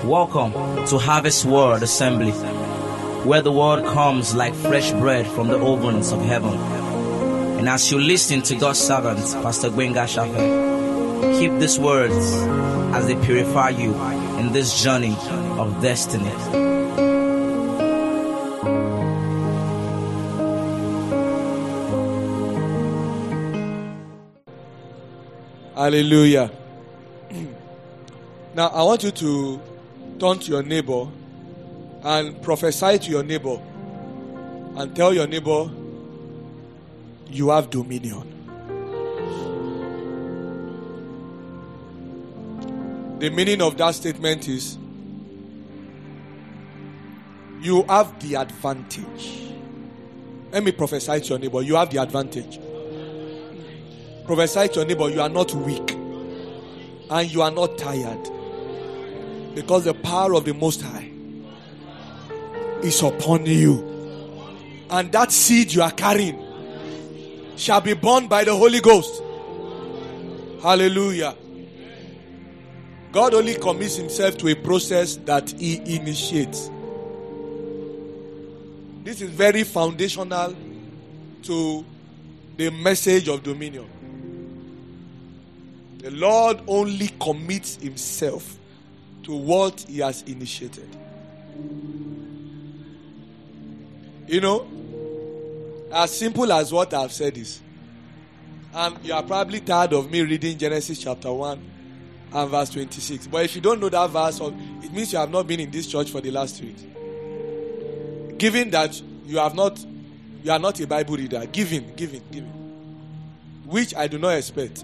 Welcome to Harvest Word Assembly, where the word comes like fresh bread from the ovens of heaven. And as you listen to God's servant, Pastor Gbenga Shafe, keep these words as they purify you in this journey of destiny. Hallelujah. Now, I want you to turn to your neighbor and prophesy to your neighbor and tell your neighbor, you have dominion. The meaning of that statement is, you have the advantage. Let me prophesy to your neighbor, you have the advantage. Prophesy to your neighbor, you are not weak and you are not tired, because the power of the Most High is upon you, and that seed you are carrying shall be born by the Holy Ghost. Hallelujah. God only commits himself to a process that he initiates. This is very foundational to the message of dominion. The Lord only commits himself to what he has initiated. You know, as simple as what I've said is, and you are probably tired of me reading Genesis chapter 1 and verse 26. But if you don't know that verse, it means you have not been in this church for the last 3 weeks. Given that you are not a Bible reader, giving, which I do not expect.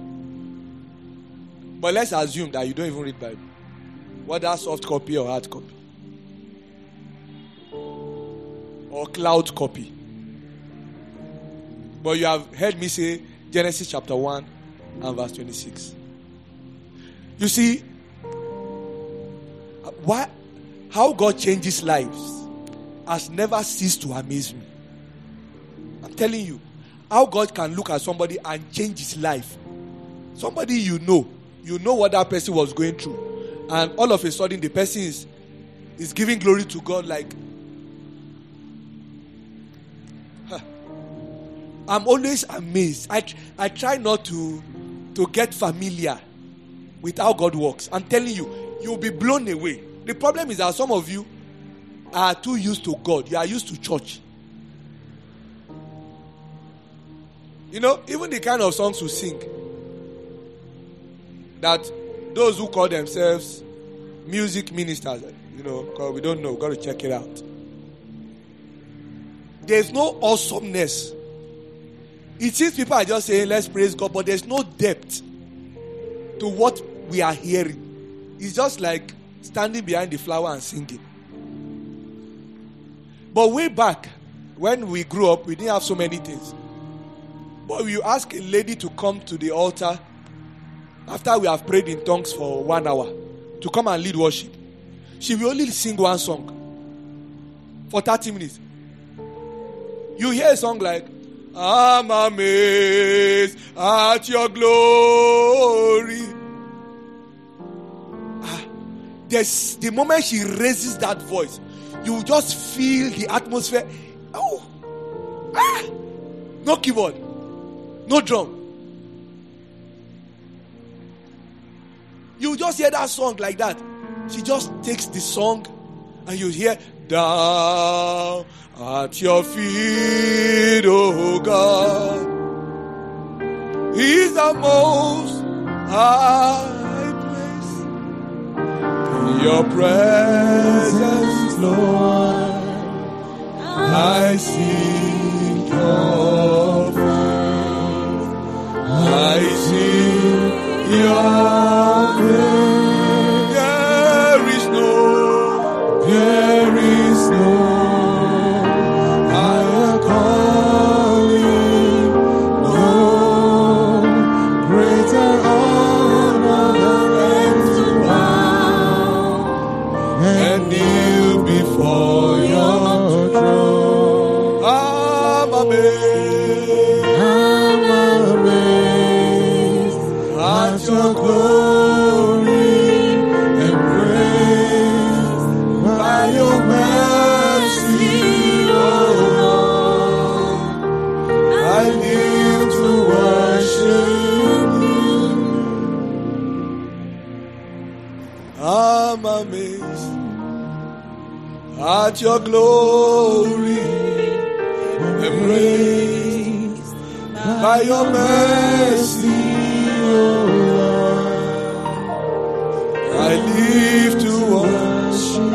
But let's assume that you don't even read Bible. Whether soft copy or hard copy. Or cloud copy. But you have heard me say Genesis chapter 1 and verse 26. You see, how God changes lives has never ceased to amaze me. I'm telling you, how God can look at somebody and change his life. Somebody you know what that person was going through, and all of a sudden the person is giving glory to God. Like, I'm always amazed. I try not to get familiar with how God works. I'm telling you, you'll be blown away. The problem is that some of you are too used to God. You are used to church. You know, even the kind of songs we sing, that those who call themselves music ministers, you know, because we don't know, got to check it out. There's no awesomeness. It seems people are just saying, let's praise God, but there's no depth to what we are hearing. It's just like standing behind the flower and singing. But way back, when we grew up, we didn't have so many things. But you ask a lady to come to the altar after we have prayed in tongues for 1 hour to come and lead worship, she will only sing one song for 30 minutes. You hear a song like, I'm amazed at your glory. There's the moment she raises that voice, you just feel the atmosphere. No keyboard, no drum. You just hear that song like that. She just takes the song and you hear, down at your feet, oh God, is the most high place. In your presence, Lord, I seek your face. I seek your face. There is no, I am calling, no greater honor than to bow and kneel before your throne. I'm amazed at your glory. I'm amazed at your glory, embraced by your mercy, oh Lord. I live to worship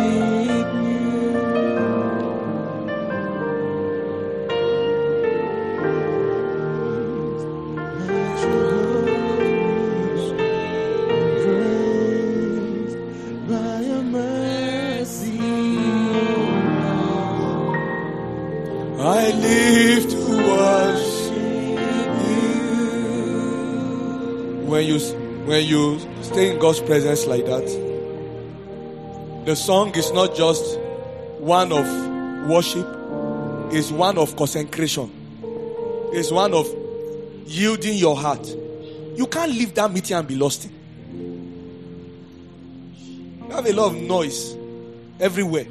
I live to worship you. When you stay in God's presence like that, the song is not just one of worship, it's one of consecration. It's one of yielding your heart. You can't leave that meeting and be lost in. You have a lot of noise everywhere.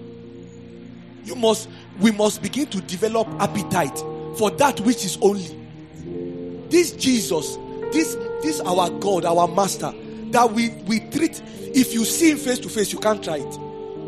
We must begin to develop appetite for that which is only. This Jesus, this our God, our Master, that we treat. If you see him face to face, you can't try it.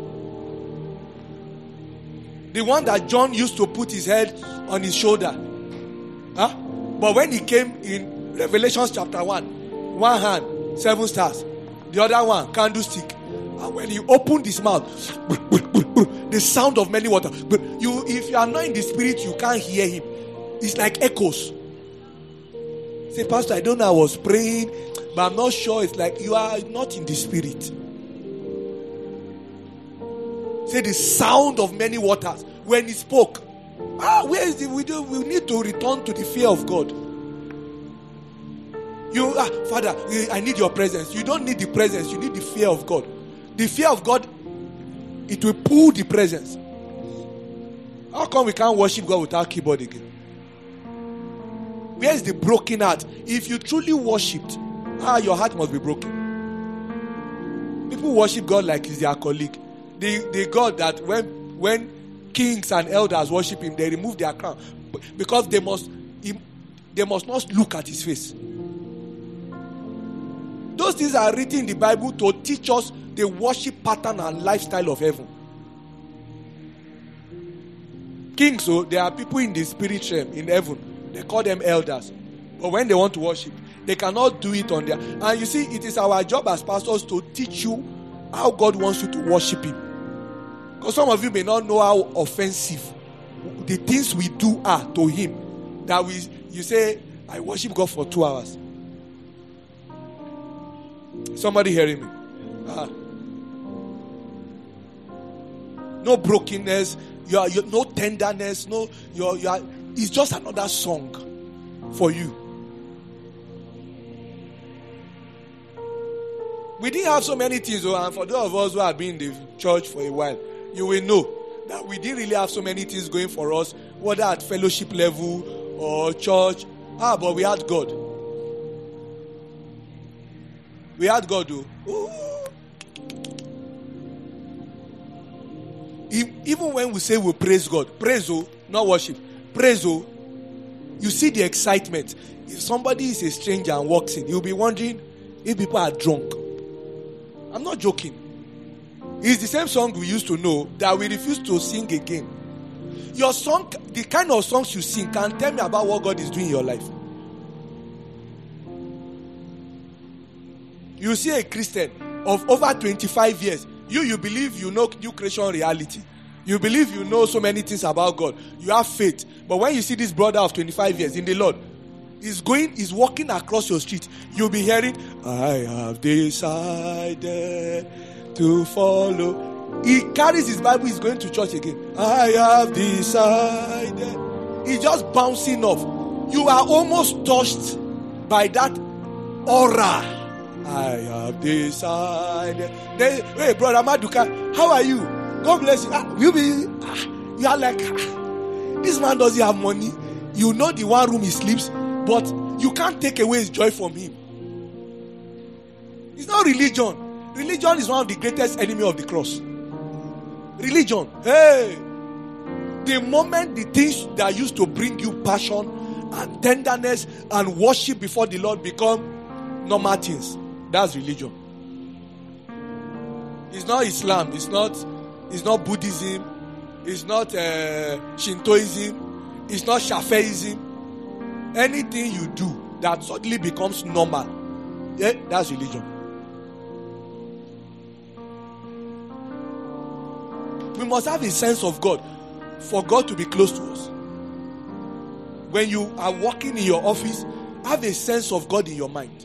The one that John used to put his head on his shoulder. But when he came in Revelation chapter 1 hand, 7 stars. The other one, candlestick. And when he opened his mouth, the sound of many waters. But if you are not in the spirit, you can't hear him. It's like echoes. Say, Pastor, I don't know, I was praying, but I'm not sure. It's like you are not in the spirit. Say the sound of many waters. When he spoke, where is the widow? We need to return to the fear of God. Father, I need your presence. You don't need the presence, you need the fear of God. The fear of God, it will pull the presence. How come we can't worship God without keyboard again? Where is the broken heart? If you truly worshipped, your heart must be broken. People worship God like he's their colleague. The God that when kings and elders worship him, they remove their crown because they must not look at his face. Those things are written in the Bible to teach us the worship pattern and lifestyle of heaven. Kings, so there are people in the spirit realm in heaven. They call them elders. But when they want to worship, they cannot do it on their. And you see, it is our job as pastors to teach you how God wants you to worship him. Because some of you may not know how offensive the things we do are to him. That you say, I worship God for 2 hours. Somebody hearing me? No brokenness, you no tenderness, it's just another song for you. We didn't have so many things, and for those of us who have been in the church for a while, you will know that we didn't really have so many things going for us, whether at fellowship level or church. But we had God. We had God, though. Even when we say we praise God, praise, not worship, praise, you see the excitement. If somebody is a stranger and walks in, you'll be wondering if people are drunk. I'm not joking. It's the same song we used to know that we refuse to sing again. Your song, the kind of songs you sing, can tell me about what God is doing in your life. You see a Christian of over 25 years. You believe you know new creation reality. You believe you know so many things about God. You have faith. But when you see this brother of 25 years in the Lord, he's walking across your street, you'll be hearing, I have decided to follow. He carries his Bible, he's going to church again. I have decided. He's just bouncing off. You are almost touched by that aura. I have decided. Hey, brother Maduka, how are you? God bless you. You are like, this man doesn't have money. You know the one room he sleeps, but you can't take away his joy from him. It's not religion. Religion is one of the greatest enemy of the cross. Religion. Hey, the moment the things that used to bring you passion and tenderness and worship before the Lord become normal things, that's religion. It's not Islam. It's not Buddhism. It's not Shintoism. It's not Shafeism. Anything you do that suddenly becomes normal, yeah, that's religion. We must have a sense of God for God to be close to us. When you are working in your office, have a sense of God in your mind.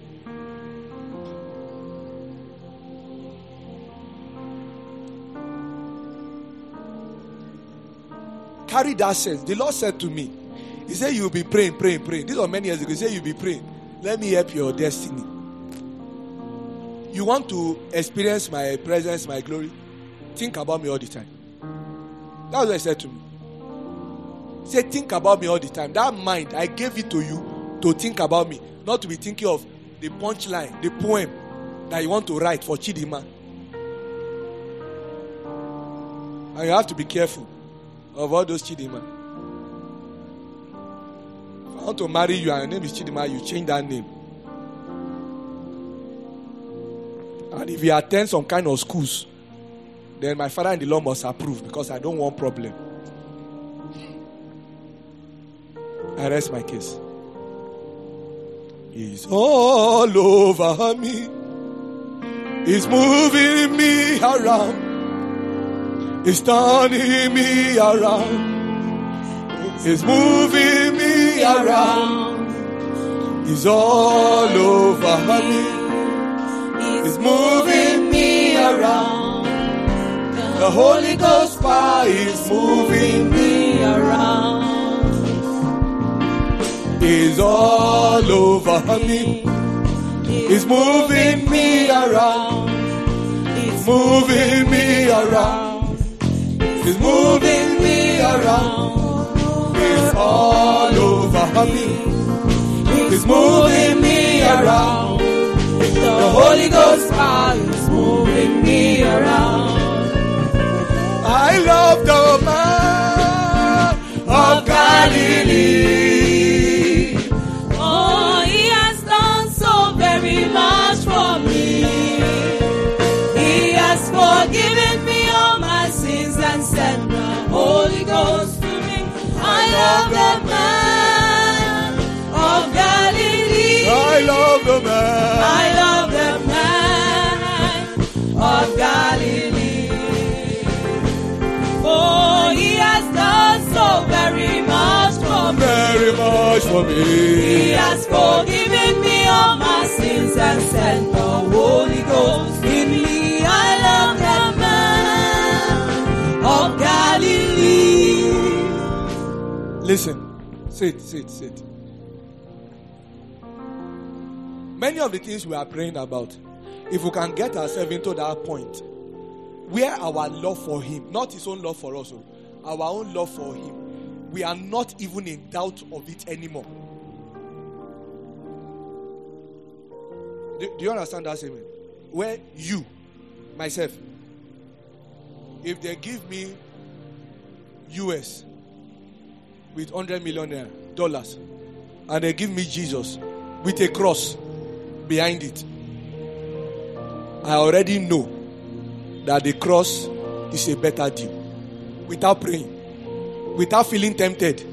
Carry that sense. The Lord said to me, He said you'll be praying. This was many years ago. He said you'll be praying. Let me help your destiny. You want to experience my presence, my glory? Think about me all the time. That's what He said to me. He said, think about me all the time. That mind, I gave it to you to think about me. Not to be thinking of the punchline, the poem that you want to write for Chidima. And you have to be careful of all those Chidima. If I want to marry you and your name is Chidima, you change that name. And if you attend some kind of schools, then my father-in-law must approve, because I don't want problem. I rest my case. He's all over me. He's moving me around. He's turning me around. He's moving me around. He's all over me. He's moving me around. The Holy Ghost power is moving me around. He's all over me. He's moving me around. He's moving me around. He's moving me around. He's all over me. He's moving me around. The Holy Ghost power is moving me around. I love the man of Galilee. Oh, He has done so very much for me. He has forgiven me all my sins and sent the Holy Ghost to me. I love the man of Galilee. I love the man. I love the man of Galilee. Oh, He has done so very much for me. Very much for me. He has forgiven me all my sins and sent the Holy Ghost in me. I love that man of Galilee. Listen, sit. Many of the things we are praying about, if we can get ourselves into that point where our love for Him, not His own love for us, our own love for Him, we are not even in doubt of it anymore. Do you understand that statement? Where you, myself, if they give me US with $100 million and they give me Jesus with a cross behind it, I already know that the cross is a better deal. Without praying, without feeling tempted.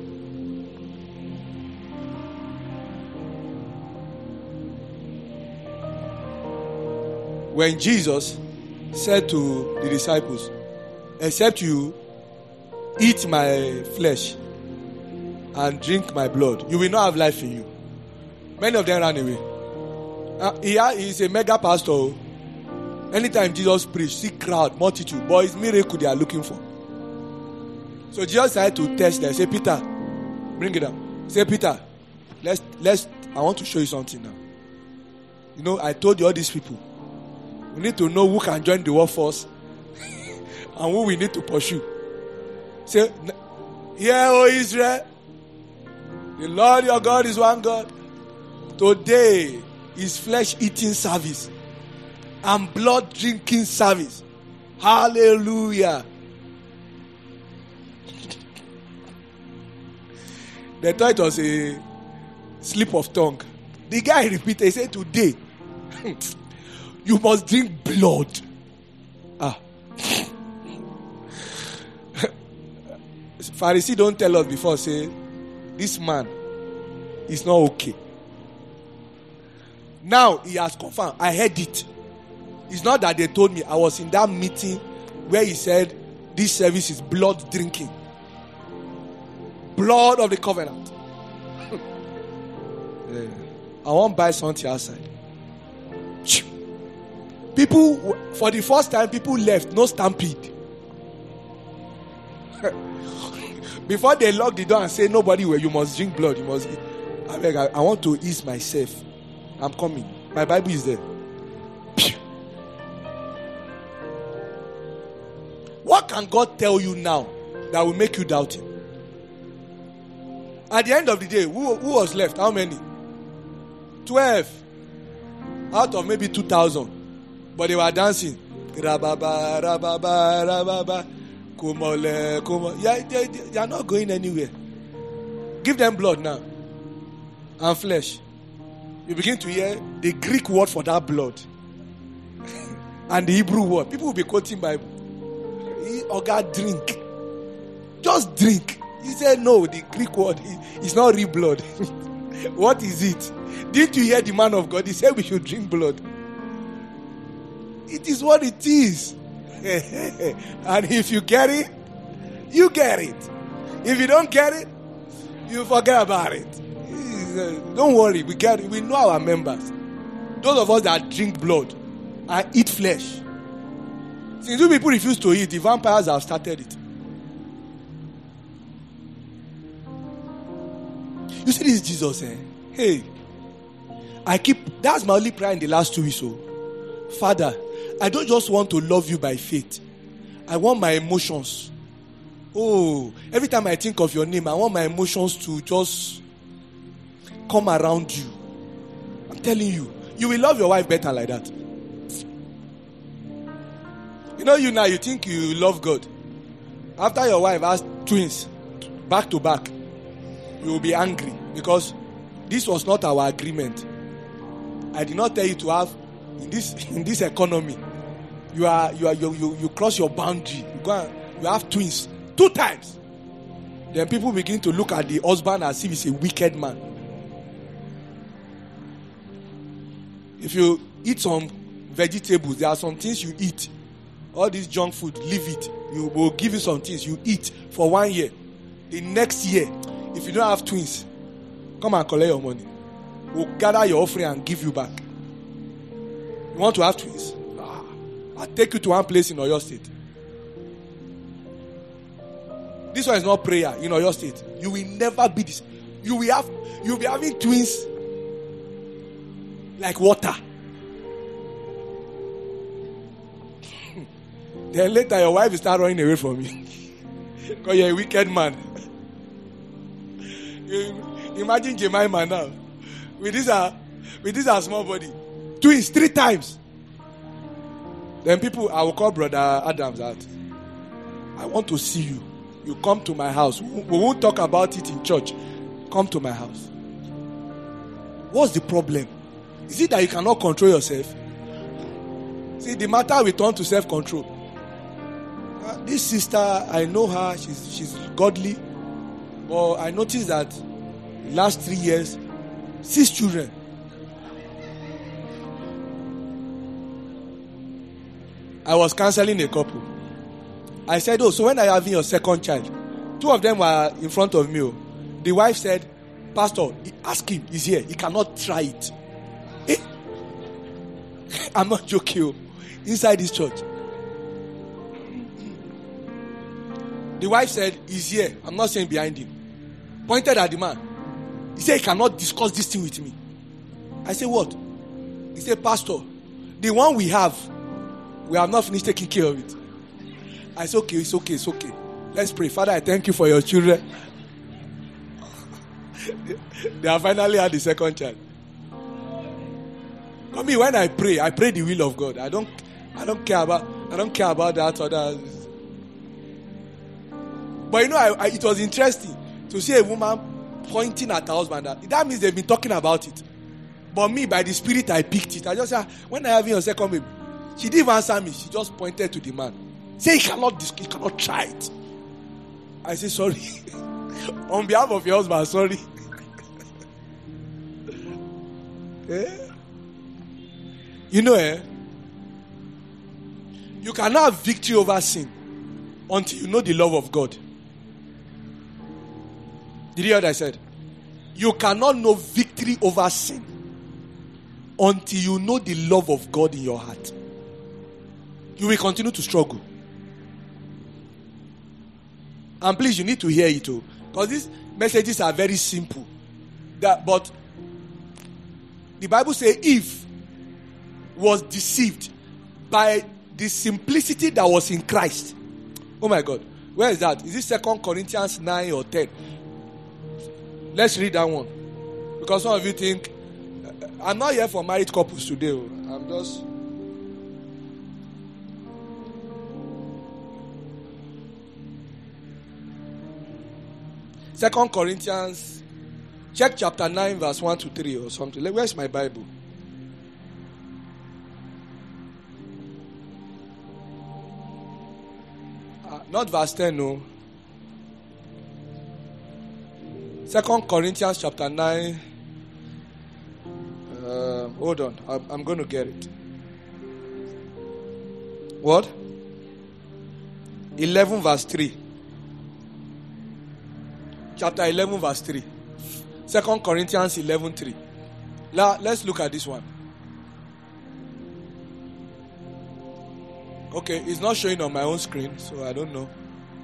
When Jesus said to the disciples, except you eat my flesh and drink my blood, you will not have life in you. Many of them ran away. He's a mega pastor. Anytime Jesus preached, see crowd, multitude, but it's miracle they are looking for. So Jesus had to test them. Say, Peter, bring it up. Say, Peter, let's. I want to show you something now. You know, I told you all these people. We need to know who can join the workforce and who we need to pursue. Say, yeah, O Israel, the Lord your God is one God. Today is flesh-eating service and blood-drinking service. Hallelujah. They thought it was a slip of tongue. The guy repeated, he said, today, you must drink blood. Pharisee don't tell us before, say, this man is not okay. Now he has confirmed. I heard it. It's not that they told me. I was in that meeting where he said, this service is blood drinking. Blood of the covenant. I won't buy something outside. People, for the first time, people left. No stampede. Before they lock the door and say, nobody will, you must drink blood. You must. I want to ease myself. I'm coming. My Bible is there. What can God tell you now that will make you doubt Him? At the end of the day, who was left? How many? 12 out of maybe 2,000. But they were dancing. Rababa, rababa, rababa. Kumole, kumole. Yeah, they are not going anywhere. Give them blood now. And flesh. You begin to hear the Greek word for that blood. And the Hebrew word. People will be quoting Bible. Oh God, drink. Just drink. He said no, the Greek word is not real blood. What is it? Didn't you hear the man of God? He said we should drink blood. It is what it is. And if you get it, you get it. If you don't get it, you forget about it. Don't worry, we get it. We know our members. Those of us that drink blood and eat flesh. Since you people refuse to eat, the vampires have started it. You see this Jesus, eh? Hey, that's my only prayer in the last 2 weeks. So, Father, I don't just want to love you by faith. I want my emotions. Oh, every time I think of your name, I want my emotions to just come around you. I'm telling you, you will love your wife better like that. You know, you now, you think you love God. After your wife has twins, back to back, you will be angry because this was not our agreement. I did not tell you to have in this economy. You cross your boundary. You have twins 2 times. Then people begin to look at the husband as if he's a wicked man. If you eat some vegetables, there are some things you eat. All this junk food, leave it. You will give you some things you eat for 1 year. The next year, if you don't have twins, come and collect your money. We'll gather your offering and give you back. You want to have twins? I'll take you to one place in Oyo State. This one is not prayer in Oyo State. You will never be this. You'll be having twins like water. Then later your wife will start running away from you. Because you're a wicked man. Imagine Jemima now. With this small body. Twins 3 times. Then I will call Brother Adams out. I want to see you. You come to my house. We won't talk about it in church. Come to my house. What's the problem? Is it that you cannot control yourself? See, the matter will turn to self-control. This sister, I know her. She's godly. But I noticed that the last 3 years, 6 children. I was counseling a couple. I said, so when are you having your second child? 2 of them were in front of me. The wife said, Pastor, ask him, he's here. He cannot try it. I'm not joking. Inside this church. The wife said, he's here. I'm not saying behind him. Pointed at the man. He said, he cannot discuss this thing with me. I said, what? He said, Pastor, the one we have not finished taking care of it. I said, okay, it's okay. Let's pray. Father, I thank you for your children. They have finally had the second child. For me, when I pray the will of God. I don't care about that other. But you know, it was interesting to see a woman pointing at her husband. That means they've been talking about it. But me, by the Spirit, I picked it. I just said, when I have your second baby, she didn't answer me. She just pointed to the man. Say he cannot try it. I say sorry. On behalf of your husband, sorry. You know, you cannot have victory over sin until you know the love of God. Did you hear what I said? You cannot know victory over sin until you know the love of God in your heart. You will continue to struggle. And please, you need to hear it too. Because these messages are very simple. But the Bible says Eve was deceived by the simplicity that was in Christ. Oh my God. Where is that? Is it 2 Corinthians 9 or 10? Let's read that one. Because some of you think, I'm not here for married couples today. I'm just... Second Corinthians, check chapter 9, verse 1 to 3 or something. Where's my Bible? Not verse 10, no. 2 Corinthians chapter 9. Hold on. I'm going to get it. What? 11 verse 3. Chapter 11 verse 3. 2 Corinthians 11 3. Let's look at this one. Okay, it's not showing on my own screen, so I don't know.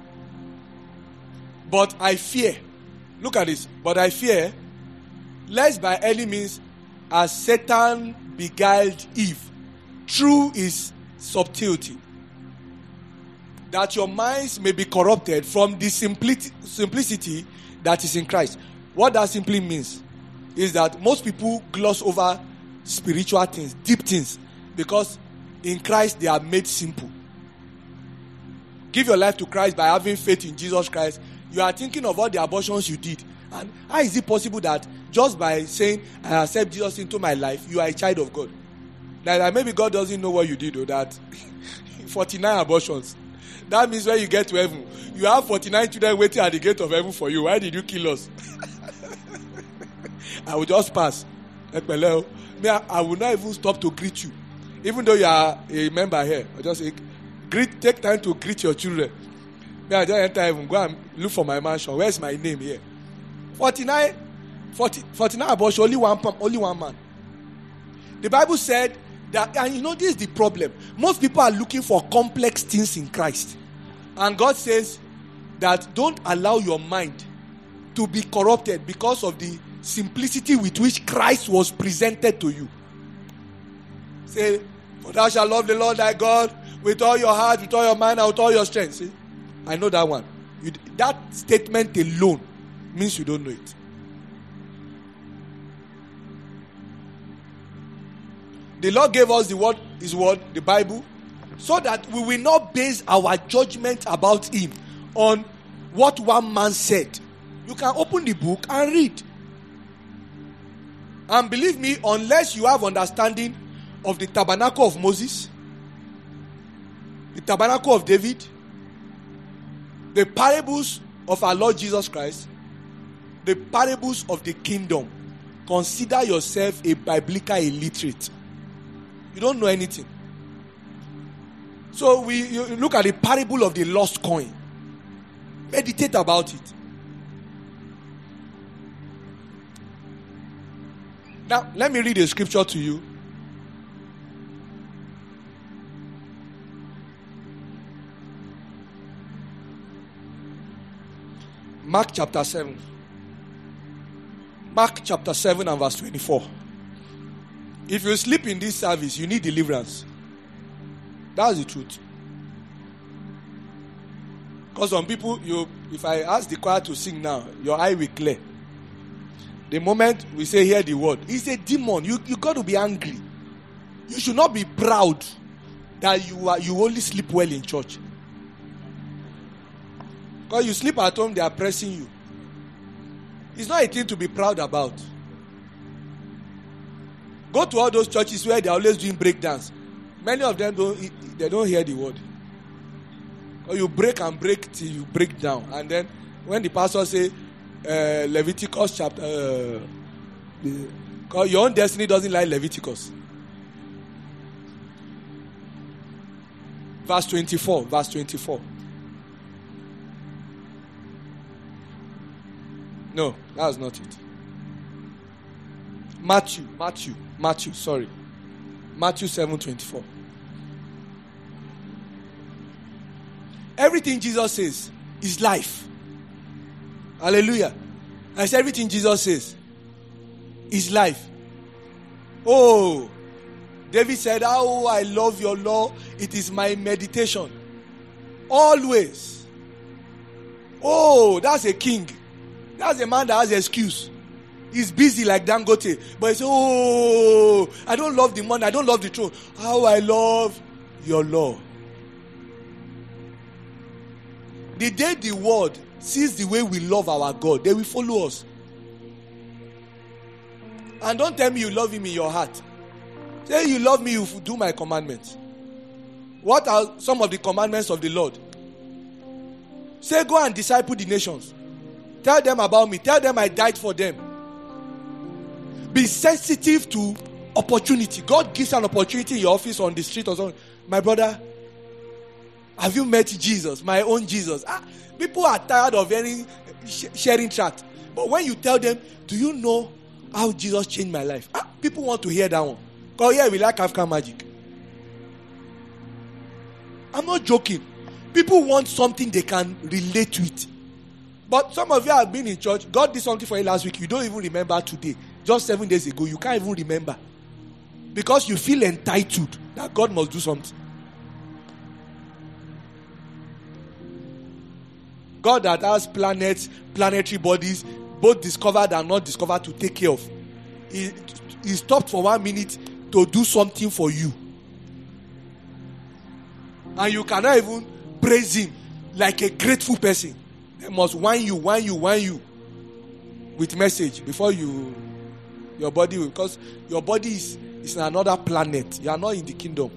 But I fear. Look at this. But I fear, lest by any means, as Satan beguiled Eve through his subtlety, that your minds may be corrupted from the simplicity that is in Christ. What that simply means is that most people gloss over spiritual things, deep things, because in Christ they are made simple. Give your life to Christ by having faith in Jesus Christ. You are thinking of all the abortions you did. And how is it possible that just by saying, I accept Jesus into my life, you are a child of God? Like maybe God doesn't know what you did, or that 49 abortions. That means when you get to heaven, you have 49 children waiting at the gate of heaven for you. Why did you kill us? I will just pass. I will not even stop to greet you. Even though you are a member here, I just say, take time to greet your children. I just enter heaven, go and look for my mansion. Where's my name here? 49 abortion, only one man. The Bible said that, and you know, this is the problem. Most people are looking for complex things in Christ. And God says that don't allow your mind to be corrupted because of the simplicity with which Christ was presented to you. Say, for thou shalt love the Lord thy God with all your heart, with all your mind, and with all your strength. See? I know that one. That statement alone means you don't know it. The Lord gave us the word, His word, the Bible, so that we will not base our judgment about Him on what one man said. You can open the book and read. And believe me, unless you have understanding of the tabernacle of Moses, the tabernacle of David, the parables of our Lord Jesus Christ, the parables of the kingdom, consider yourself a biblical illiterate. You don't know anything. So you look at the parable of the lost coin. Meditate about it. Now, let me read a scripture to you. Mark chapter 7. Mark chapter 7 and verse 24. If you sleep in this service, you need deliverance. That's the truth. Because some people, if I ask the choir to sing now, your eye will clear. The moment we say hear the word, it's a demon. You got to be angry. You should not be proud that you only sleep well in church. Because you sleep at home, they are pressing you. It's not a thing to be proud about. Go to all those churches where they are always doing breakdance. Many of them don't hear the word. Or you break and break till you break down. And then when the pastor say Leviticus chapter, because your own destiny doesn't like Leviticus. Verse 24. No, that's not it. Matthew, sorry. Matthew 7:24. Everything Jesus says is life. Hallelujah. I said everything Jesus says is life. Oh, David said, "Oh, I love your law. It is my meditation. Always." Oh, that's a king. That's a man that has an excuse. He's busy like Dangote. But he says, "Oh, I don't love the money. I don't love the throne. How I love your law." The day the world sees the way we love our God, they will follow us. And don't tell me you love him in your heart. Say you love me, you do my commandments. What are some of the commandments of the Lord? Say, go and disciple the nations. Tell them about me. Tell them I died for them. Be sensitive to opportunity. God gives an opportunity in your office, on the street or something. My brother, have you met Jesus? My own Jesus. People are tired of sharing tract. But when you tell them, do you know how Jesus changed my life? People want to hear that one. Because here we like African magic. I'm not joking. People want something they can relate to it. But some of you have been in church. God did something for you last week. You don't even remember today. Just 7 days ago. You can't even remember. Because you feel entitled that God must do something. God that has planets, planetary bodies, both discovered and not discovered, to take care of. He stopped for 1 minute to do something for you. And you cannot even praise him like a grateful person. They must whine you with message before your body will, because your body is in another planet. You are not in the kingdom.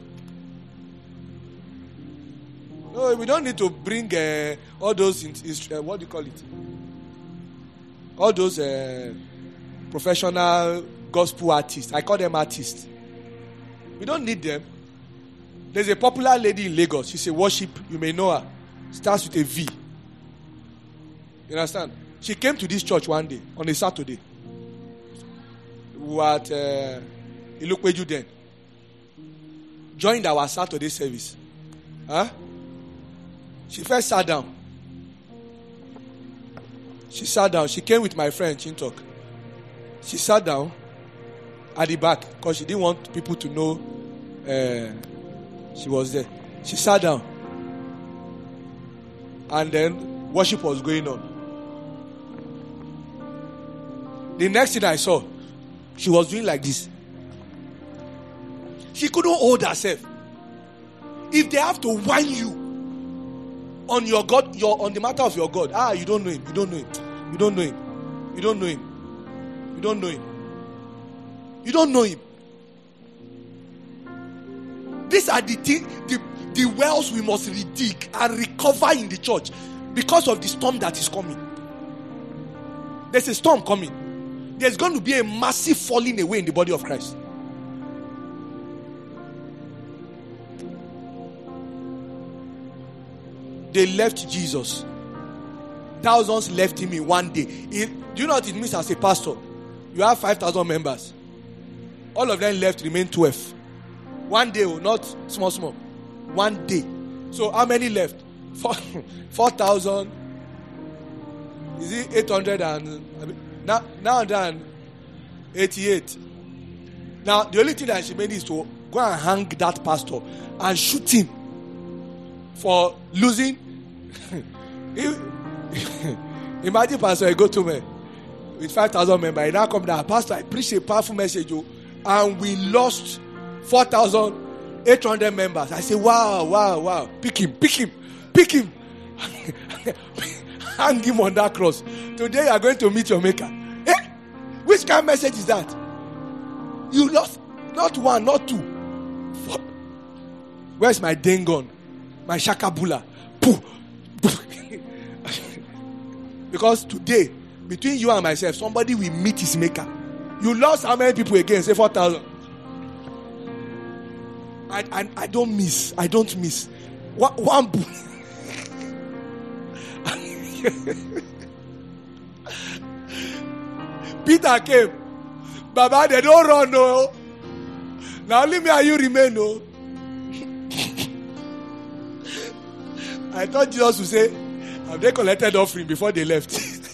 No, we don't need to bring all those what do you call it? All those professional gospel artists. I call them artists. We don't need them. There's a popular lady in Lagos. She's a worship. You may know her. Starts with a V. You understand? She came to this church one day on a Saturday. We were at Ilukweju then. Joined our Saturday service. She first sat down. She came with my friend Chintok. She sat down at the back because she didn't want people to know she was there. She sat down. And then worship was going on. The next thing I saw, she was doing like this. She couldn't hold herself. If they have to whine you on your God, on the matter of your God, you don't know him, you don't know him, you don't know him, you don't know him, you don't know him, you don't know him. These are the things, the wells we must redig and recover in the church because of the storm that is coming. There's a storm coming. There's going to be a massive falling away in the body of Christ. They left Jesus. Thousands left him in one day. Do you know what it means as a pastor? You have 5,000 members. All of them left, remain 12. One day, not small. One day. So how many left? 4,000. Is it 800 and now done 88. Now the only thing that she made is to go and hang that pastor and shoot him for losing. Imagine pastor, I go to me with 5,000 members. I now come down, pastor, I preach a powerful message, and we lost 4,800 members. I say, wow. Pick him. Hang him on that cross. Today you are going to meet your maker. Which kind of message is that? You lost not one, not two. Where's my Dengon? My Shakabula? Pooh. Because today, between you and myself, somebody will meet his maker. You lost how many people again? Say 4,000. I don't miss. I don't miss. One Peter came. Baba, they don't run, no. Now only me and you remain, no. I thought Jesus would say, have they collected offering before they left?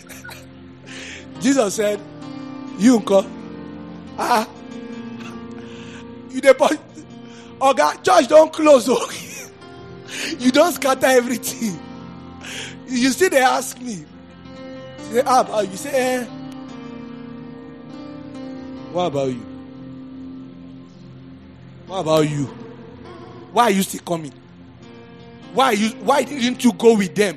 Jesus said, you uncle. You depart. Oh God, church don't close. Oh. You don't scatter everything. You see, they ask me. Say, you say, what about you? What about you? Why are you still coming? Why didn't you go with them?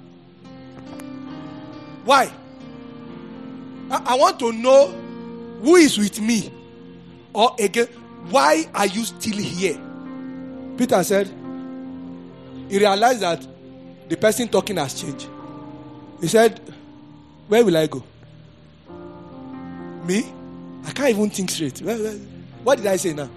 Why? I want to know who is with me. Or again, why are you still here? Peter said, he realized that the person talking has changed. He said, where will I go? Me? I can't even think straight. What did I say now?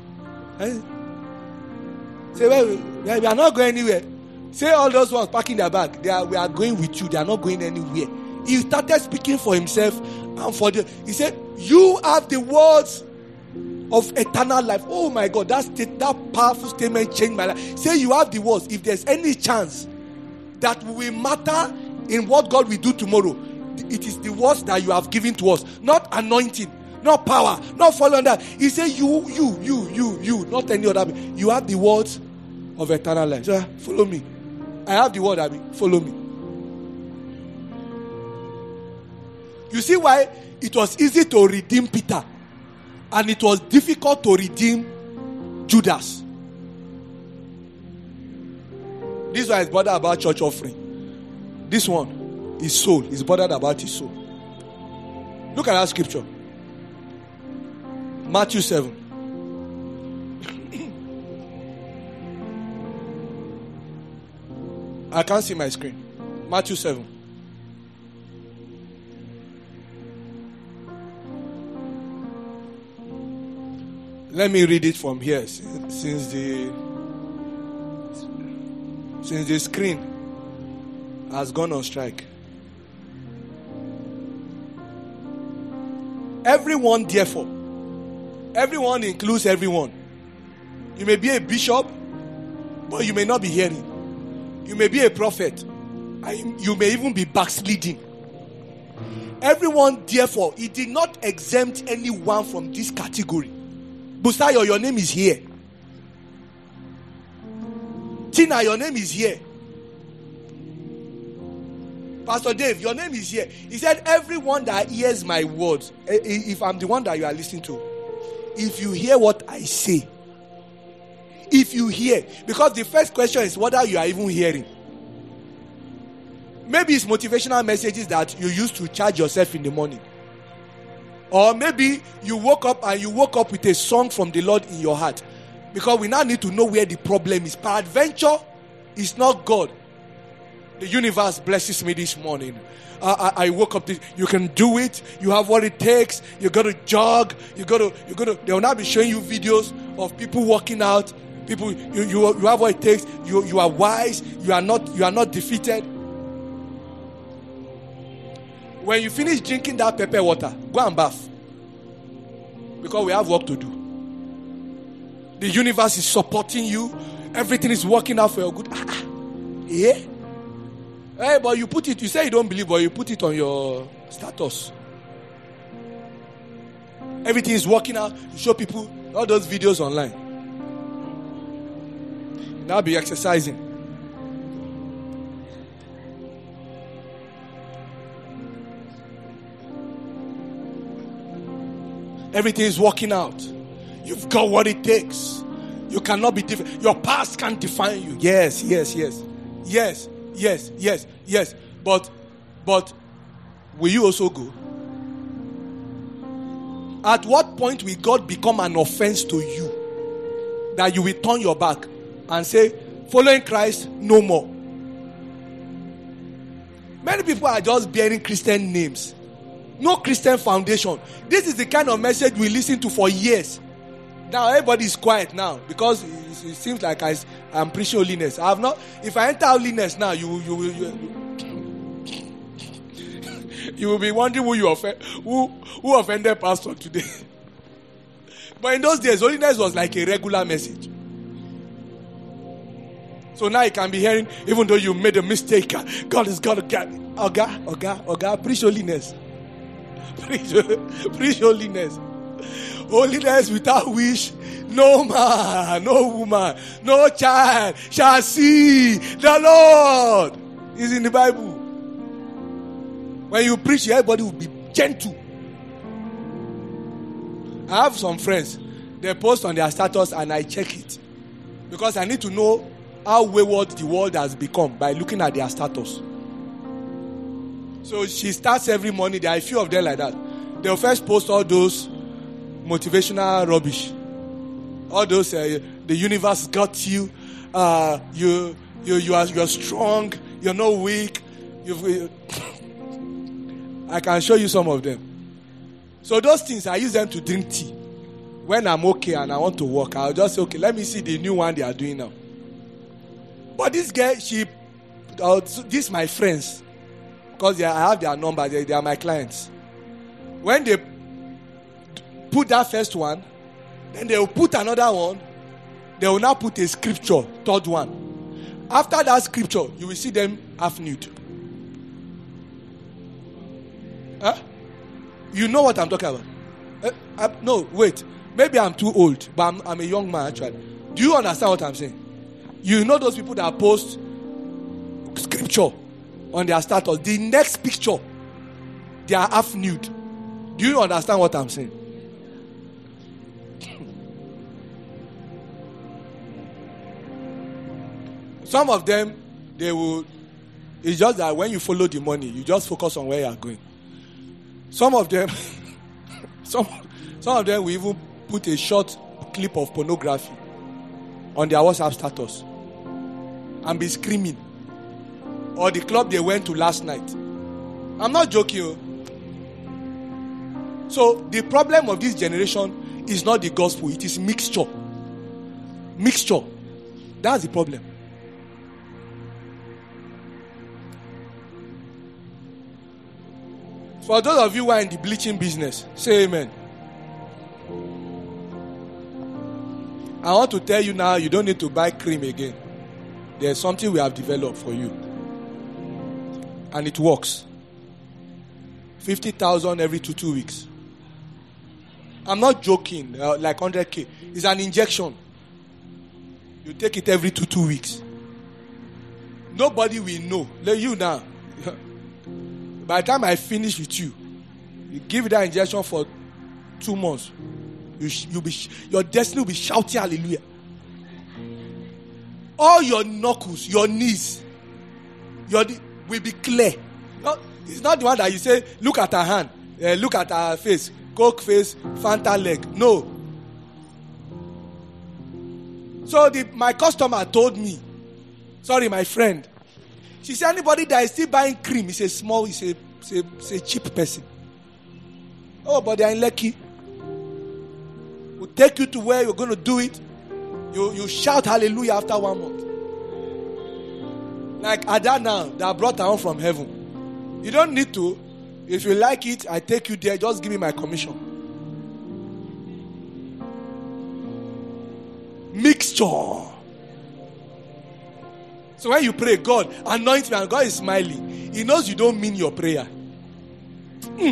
Say, we are not going anywhere. Say all those ones packing their bag. We are going with you. They are not going anywhere. He started speaking for himself and for the. He said, you have the words of eternal life. Oh my God, that powerful statement changed my life. Say you have the words. If there's any chance that will matter in what God will do tomorrow, it is the words that you have given to us. Not anointing, not power, not following that. He said you, not any other. You have the words of eternal life. So follow me. I have the word, Abby. Follow me. You see why it was easy to redeem Peter and it was difficult to redeem Judas. This one is bothered about church offering. This one, his soul, is bothered about his soul. Look at that scripture. Matthew 7. I can't see my screen. Matthew 7. Let me read it from here since the screen has gone on strike. Everyone, therefore, everyone includes everyone. You may be a bishop, but you may not be hearing. You may be a prophet, and you may even be backsliding. Everyone, therefore, it did not exempt anyone from this category. Busayo, your name is here. Tina, your name is here. Pastor Dave, your name is here. He said, everyone that hears my words, if I'm the one that you are listening to, if you hear what I say, if you hear, because the first question is whether you are even hearing. Maybe it's motivational messages that you use to charge yourself in the morning. Or maybe you woke up with a song from the Lord in your heart. Because we now need to know where the problem is. Peradventure is not God. The universe blesses me this morning. I woke up. You can do it. You have what it takes. You got to jog. You got to. They will now be showing you videos of people working out. People, you have what it takes. You are wise. You are not defeated. When you finish drinking that pepper water, go and bath. Because we have work to do. The universe is supporting you. Everything is working out for your good. Yeah. Hey, but you put it, you say you don't believe, but you put it on your status. Everything is working out. You show people all those videos online. Now be exercising. Everything is working out. You've got what it takes. You cannot be different. Your past can't define you. Yes. But will you also go? At what point will God become an offense to you? That you will turn your back and say, following Christ, no more. Many people are just bearing Christian names. No Christian foundation. This is the kind of message we listen to for years. Now everybody is quiet now because it seems like I'm preaching holiness. I have not. If I enter holiness now, you will be wondering who offended pastor today. But in those days, holiness was like a regular message. So now you can be hearing, even though you made a mistake, God is going to get Oga, preach holiness. Preach holiness. Holiness without which no man, no woman, no child shall see the Lord. It's in the Bible. When you preach, everybody will be gentle. I have some friends. They post on their status and I check it. Because I need to know how wayward the world has become by looking at their status. So she starts every morning. There are a few of them like that. They'll first post all those motivational rubbish. All those, the universe got you. You're strong. You're not weak. I can show you some of them. So those things, I use them to drink tea. When I'm okay and I want to work, I'll just say, okay, let me see the new one they are doing now. But this girl, these my friends. Because I have their number, they are my clients. When they put that first one, then they will put another one. They will now put a scripture, third one. After that scripture, you will see them half nude. Huh? You know what I'm talking about? No, wait. Maybe I'm too old, but I'm a young man actually. Do you understand what I'm saying? You know those people that post scripture on their status. The next picture, they are half nude. Do you understand what I'm saying? Some of them, they will. It's just that when you follow the money, you just focus on where you are going. Some of them, some of them will even put a short clip of pornography on their WhatsApp status and be screaming. Or the club they went to last night. I'm not joking. So the problem of this generation is not the gospel, it is mixture. Mixture. That's the problem. For those of you who are in the bleaching business, say amen. I want to tell you now, you don't need to buy cream again. There's something we have developed for you. And it works. 50,000 every 2 weeks. I'm not joking, like 100K. It's an injection. You take it every 2 weeks. Nobody will know. Let you now. By the time I finish with you, you give that injection for 2 months. Your destiny will be shouting hallelujah. All your knuckles, your knees, will be clear. No, it's not the one that you say, look at her hand, look at her face, Coke face, Fanta leg. No. So my customer told me, my friend, she said anybody that is still buying cream is a cheap person. Oh, but they are in Lekki. We'll take you to where you're going to do it. You shout hallelujah after 1 month. Like Ada now, that brought her home from heaven. You don't need to. If you like it, I take you there. Just give me my commission. Mixture. So when you pray, God, anoint me, and God is smiling. He knows you don't mean your prayer. Do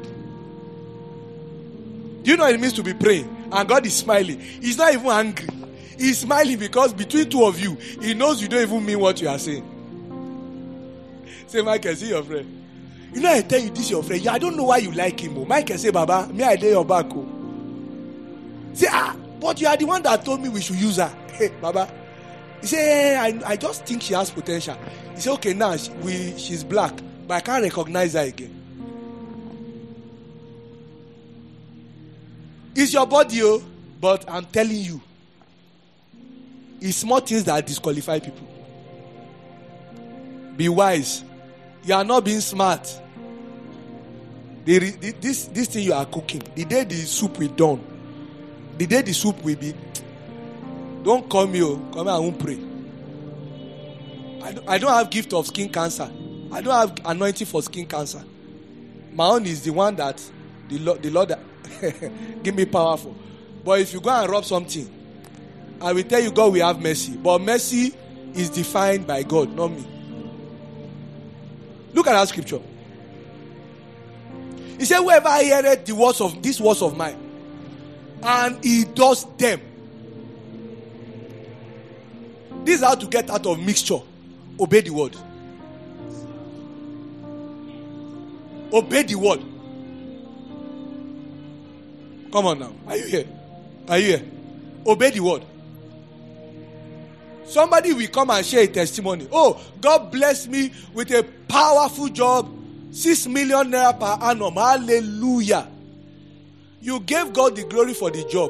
you know what it means to be praying? And God is smiling. He's not even angry. He's smiling because between two of you, He knows you don't even mean what you are saying. Say, Michael, see your friend. You know, I tell you this, your friend. Yeah, I don't know why you like him. Michael say, Baba, me I lay your back. Say, but you are the one that told me we should use her. Hey, Baba. He say, I just think she has potential. He say, okay, now she's black, but I can't recognize her again. It's your body, but I'm telling you, it's small things that disqualify people. Be wise. You are not being smart. This thing you are cooking, the day the soup will done, the day the soup will be, don't call me, come here, I won't pray. I don't have gift of skin cancer. I don't have anointing for skin cancer. My own is the one that the Lord give me power for. But if you go and rub something, I will tell you God will have mercy. But mercy is defined by God, not me. Look at that scripture. He said, whoever heareth the words of these words of mine, and he does them. This is how to get out of mixture. Obey the word. Obey the word. Come on now. Are you here? Are you here? Obey the word. Somebody will come and share a testimony. Oh, God bless me with a powerful job. 6 million naira per annum. Hallelujah. You gave God the glory for the job.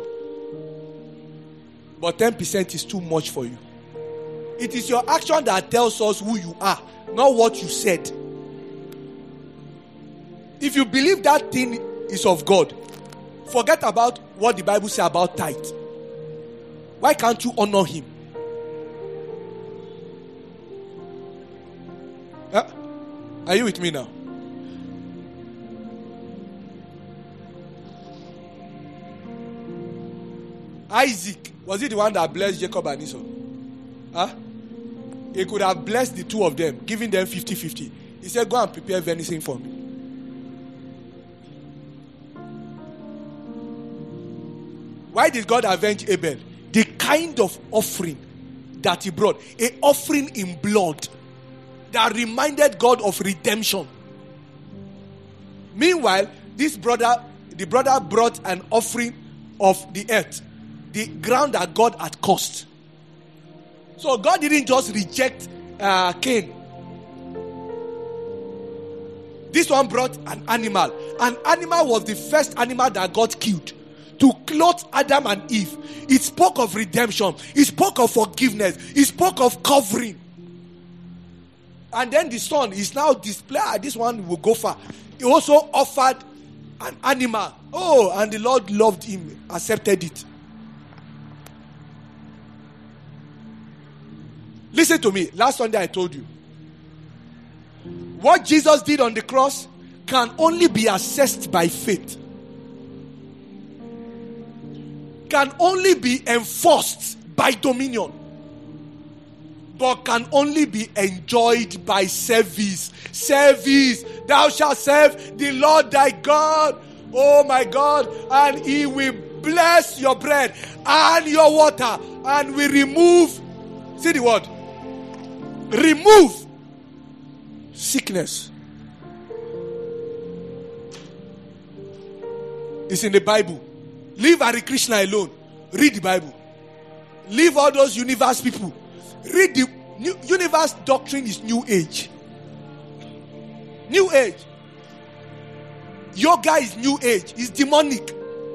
But 10% is too much for you. It is your action that tells us who you are, not what you said. If you believe that thing is of God, forget about what the Bible says about tithe. Why can't you honor him? Are you with me now? Isaac, was he the one that blessed Jacob and Esau? He could have blessed the two of them, giving them 50-50. He said, go and prepare venison for me. Why did God avenge Abel? The kind of offering that he brought, an offering in blood that reminded God of redemption. Meanwhile, the brother brought an offering of the earth, the ground that God had cursed. So God didn't just reject Cain. This one brought an animal. An animal was the first animal that God killed to clothe Adam and Eve. It spoke of redemption. It spoke of forgiveness. It spoke of covering. And then the son is now displayed. This one will go far. He also offered an animal. Oh, and the Lord loved him, accepted it. Listen to me. Last Sunday I told you. What Jesus did on the cross can only be assessed by faith. Can only be enforced by dominion. But can only be enjoyed by service. Service. Thou shalt serve the Lord thy God. Oh my God. And he will bless your bread and your water. And will remove. See the word. Remove sickness. It's in the Bible. Leave Hare Krishna alone. Read the Bible. Leave all those universe people. Read the universe doctrine is New Age. New Age. Yoga is New Age. It's demonic.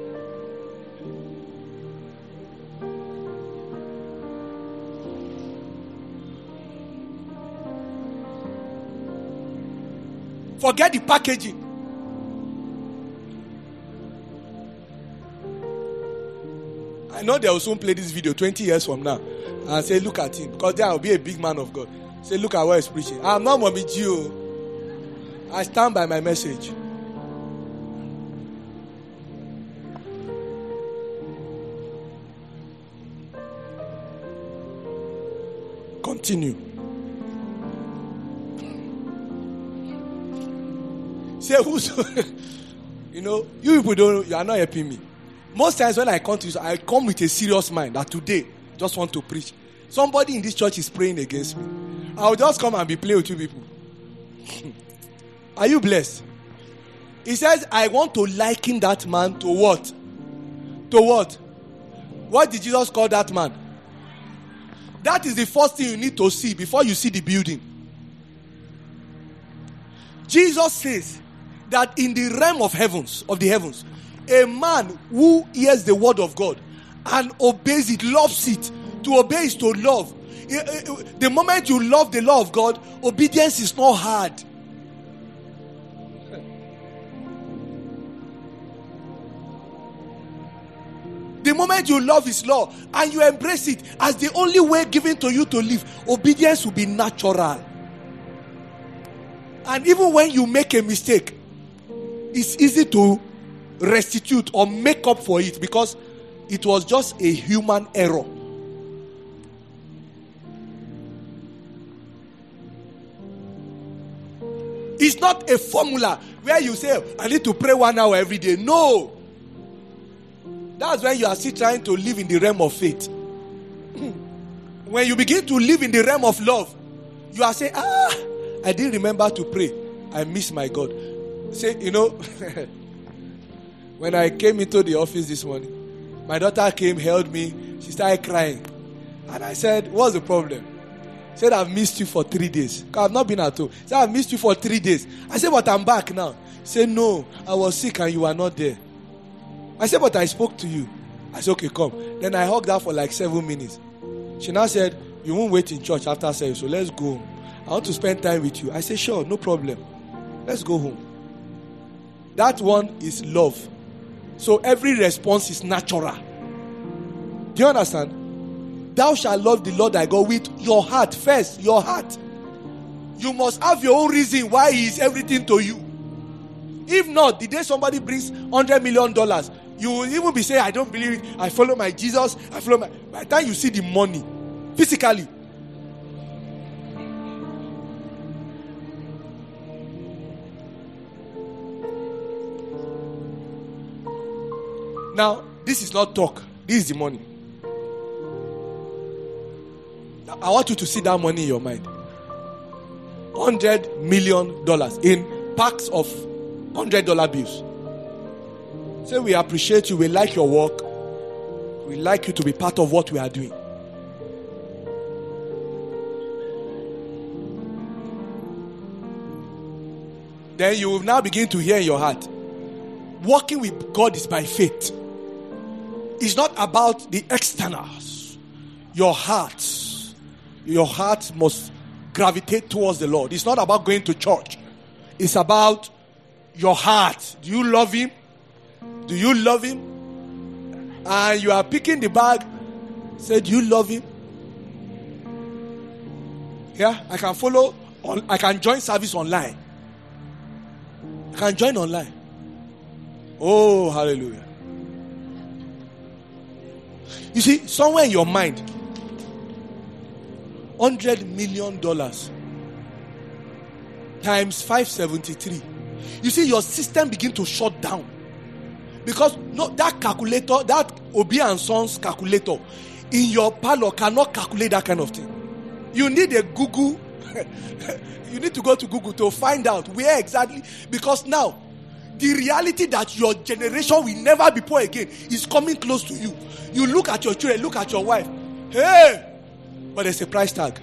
Forget the packaging. I know they will soon play this video 20 years from now and say, look at him. Because there will be a big man of God. Say, look at what he's preaching. I'm not Mommy Gio. I stand by my message. Continue. Say who's you people don't, you are not helping me. Most times when I come to you, I come with a serious mind that today just want to preach. Somebody in this church is praying against me. I'll just come and be playing with you people. Are you blessed? He says, I want to liken that man to what? To what? What did Jesus call that man? That is the first thing you need to see before you see the building. Jesus says that in the realm of the heavens, a man who hears the word of God and obeys it, loves it. To obey is to love. The moment you love the law of God, obedience is not hard. The moment you love his law and you embrace it as the only way given to you to live, obedience will be natural. And even when you make a mistake, it's easy to restitute or make up for it because it was just a human error. It's not a formula where you say, I need to pray 1 hour every day. No. That's when you are still trying to live in the realm of faith. When you begin to live in the realm of love, you are saying, I didn't remember to pray. I miss my God. Say, when I came into the office this morning, my daughter came, held me. She started crying. And I said, what's the problem? She said, I've missed you for 3 days. I've not been at home. She said, I've missed you for 3 days. I said, but I'm back now. She said, no, I was sick and you were not there. I said, but I spoke to you. I said, okay, come. Then I hugged her for like 7 minutes. She now said, you won't wait in church after service, so let's go home. I want to spend time with you. I said, sure, no problem. Let's go home. That one is love. So every response is natural. Do you understand? Thou shalt love the Lord thy God with your heart first. Your heart. You must have your own reason why he is everything to you. If not, the day somebody brings $100 million, you will even be saying, I don't believe it. I follow my Jesus. By the time you see the money, physically. Now, this is not talk. This is the money. Now, I want you to see that money in your mind. $100 million in packs of $100 bills. Say, we appreciate you. We like your work. We like you to be part of what we are doing. Then you will now begin to hear in your heart, walking with God is by faith. It's not about the externals. Your heart must gravitate towards the Lord. It's not about going to church. It's about your heart. Do you love him? Do you love him? And you are picking the bag. Say, do you love him? Yeah, I can join service online. I can join online. Oh, hallelujah. You see, somewhere in your mind, $100 million times 573. You see, your system begin to shut down. Because that calculator, that Obi and Sons calculator in your parlor cannot calculate that kind of thing. You need a Google. You need to go to Google to find out where exactly. Because now, the reality that your generation will never be poor again is coming close to you. You look at your children, look at your wife. Hey! But there's a price tag.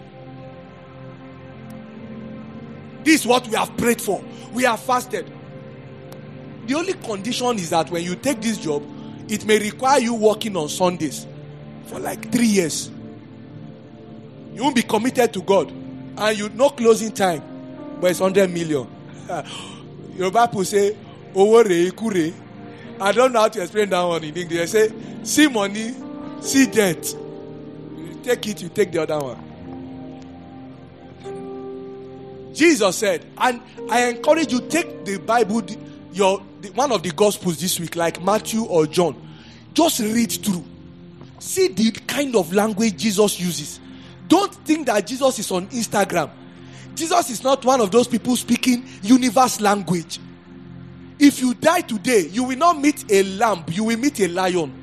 This is what we have prayed for. We have fasted. The only condition is that when you take this job, it may require you working on Sundays for like 3 years. You won't be committed to God. And you no closing time. But it's 100 million. Your Bible say, I don't know how to explain that one in English. They say, see money, see debt. You take it, you take the other one. Jesus said, and I encourage you, take the Bible, one of the Gospels this week, like Matthew or John. Just read through. See the kind of language Jesus uses. Don't think that Jesus is on Instagram. Jesus is not one of those people speaking universe language. If you die today, you will not meet a lamb, you will meet a lion.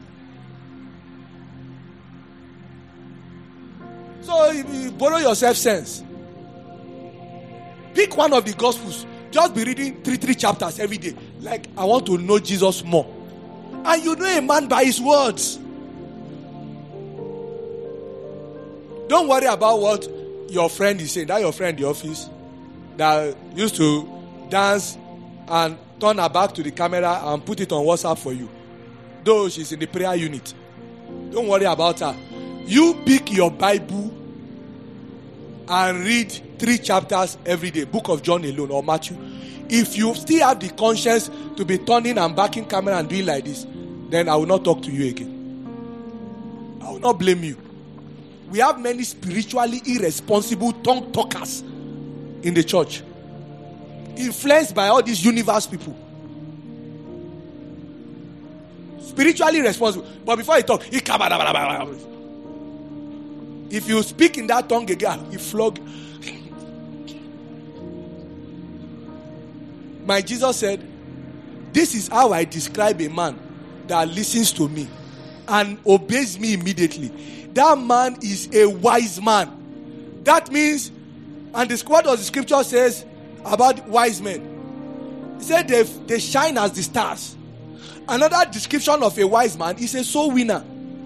So you borrow yourself sense. Pick one of the Gospels. Just be reading 3 chapters every day. Like, I want to know Jesus more. And you know a man by his words. Don't worry about what your friend is saying. That your friend in the office that used to dance and turn her back to the camera and put it on WhatsApp for you. Though she's in the prayer unit. Don't worry about her. You pick your Bible and read 3 chapters every day. Book of John alone or Matthew. If you still have the conscience to be turning and backing camera and doing like this, then I will not talk to you again. I will not blame you. We have many spiritually irresponsible tongue talkers in the church, influenced by all these universe people. Spiritually responsible, but before you talk, if you speak in that tongue again, you flog. My Jesus said, this is how I describe a man that listens to me and obeys me immediately. That man is a wise man. That means, and the what does the scripture says about wise men? It said they shine as the stars. Another description of a wise man is a soul winner.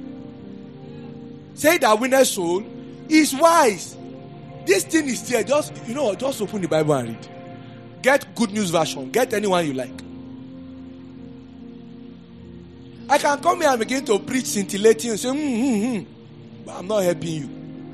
Say that winner's soul is wise. This thing is there. Just open the Bible and read. Get Good News Version. Get anyone you like. I can come here and begin to preach scintillating and say, but I'm not helping you.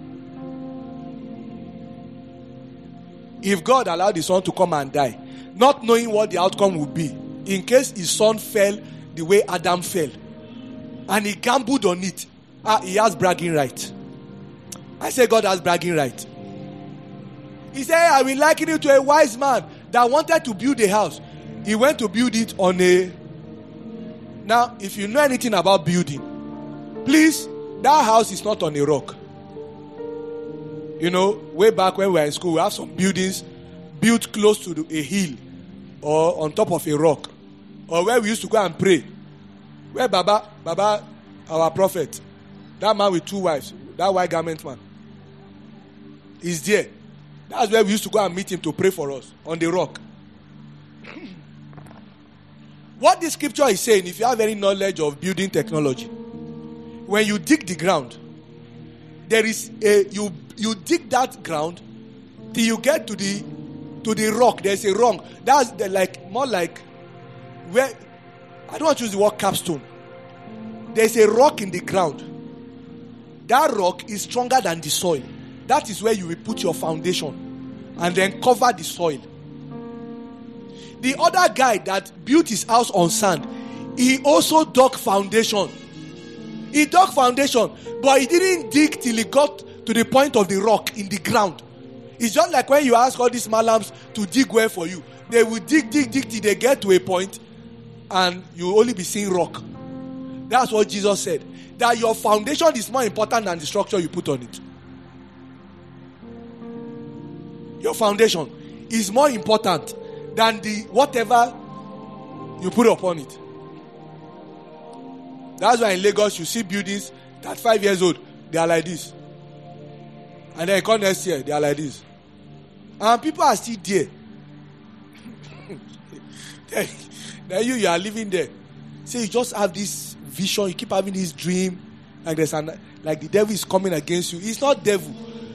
If God allowed his son to come and die, not knowing what the outcome would be, in case his son fell the way Adam fell, and he gambled on it, he has bragging right. I say God has bragging right. He said, I will liken you to a wise man that wanted to build a house. He went to build it on a... Now, if you know anything about building, please, that house is not on a rock. You know, way back when we were in school, we have some buildings built close to a hill or on top of a rock, or where we used to go and pray. Where Baba, our prophet, that man with 2 wives, that white garment man, is there. That's where we used to go and meet him to pray for us, on the rock. What the scripture is saying, if you have any knowledge of building technology, when you dig the ground, there is you dig that ground till you get to the rock. There's a rock. That's more like where, I don't want to use the word capstone. There's a rock in the ground. That rock is stronger than the soil. That is where you will put your foundation and then cover the soil. The other guy that built his house on sand, he also dug foundation. He dug foundation, but he didn't dig till he got to the point of the rock in the ground. It's just like when you ask all these malams to dig well for you. They will dig till they get to a point and you will only be seeing rock. That's what Jesus said. That your foundation is more important than the structure you put on it. Your foundation is more important than the whatever you put upon it. That's why in Lagos you see buildings that 5 years old, they are like this. And then you come next year, they are like this. And people are still there. Then you are living there. So you just have this vision, you keep having this dream, and there's like the devil is coming against you. It's not devil.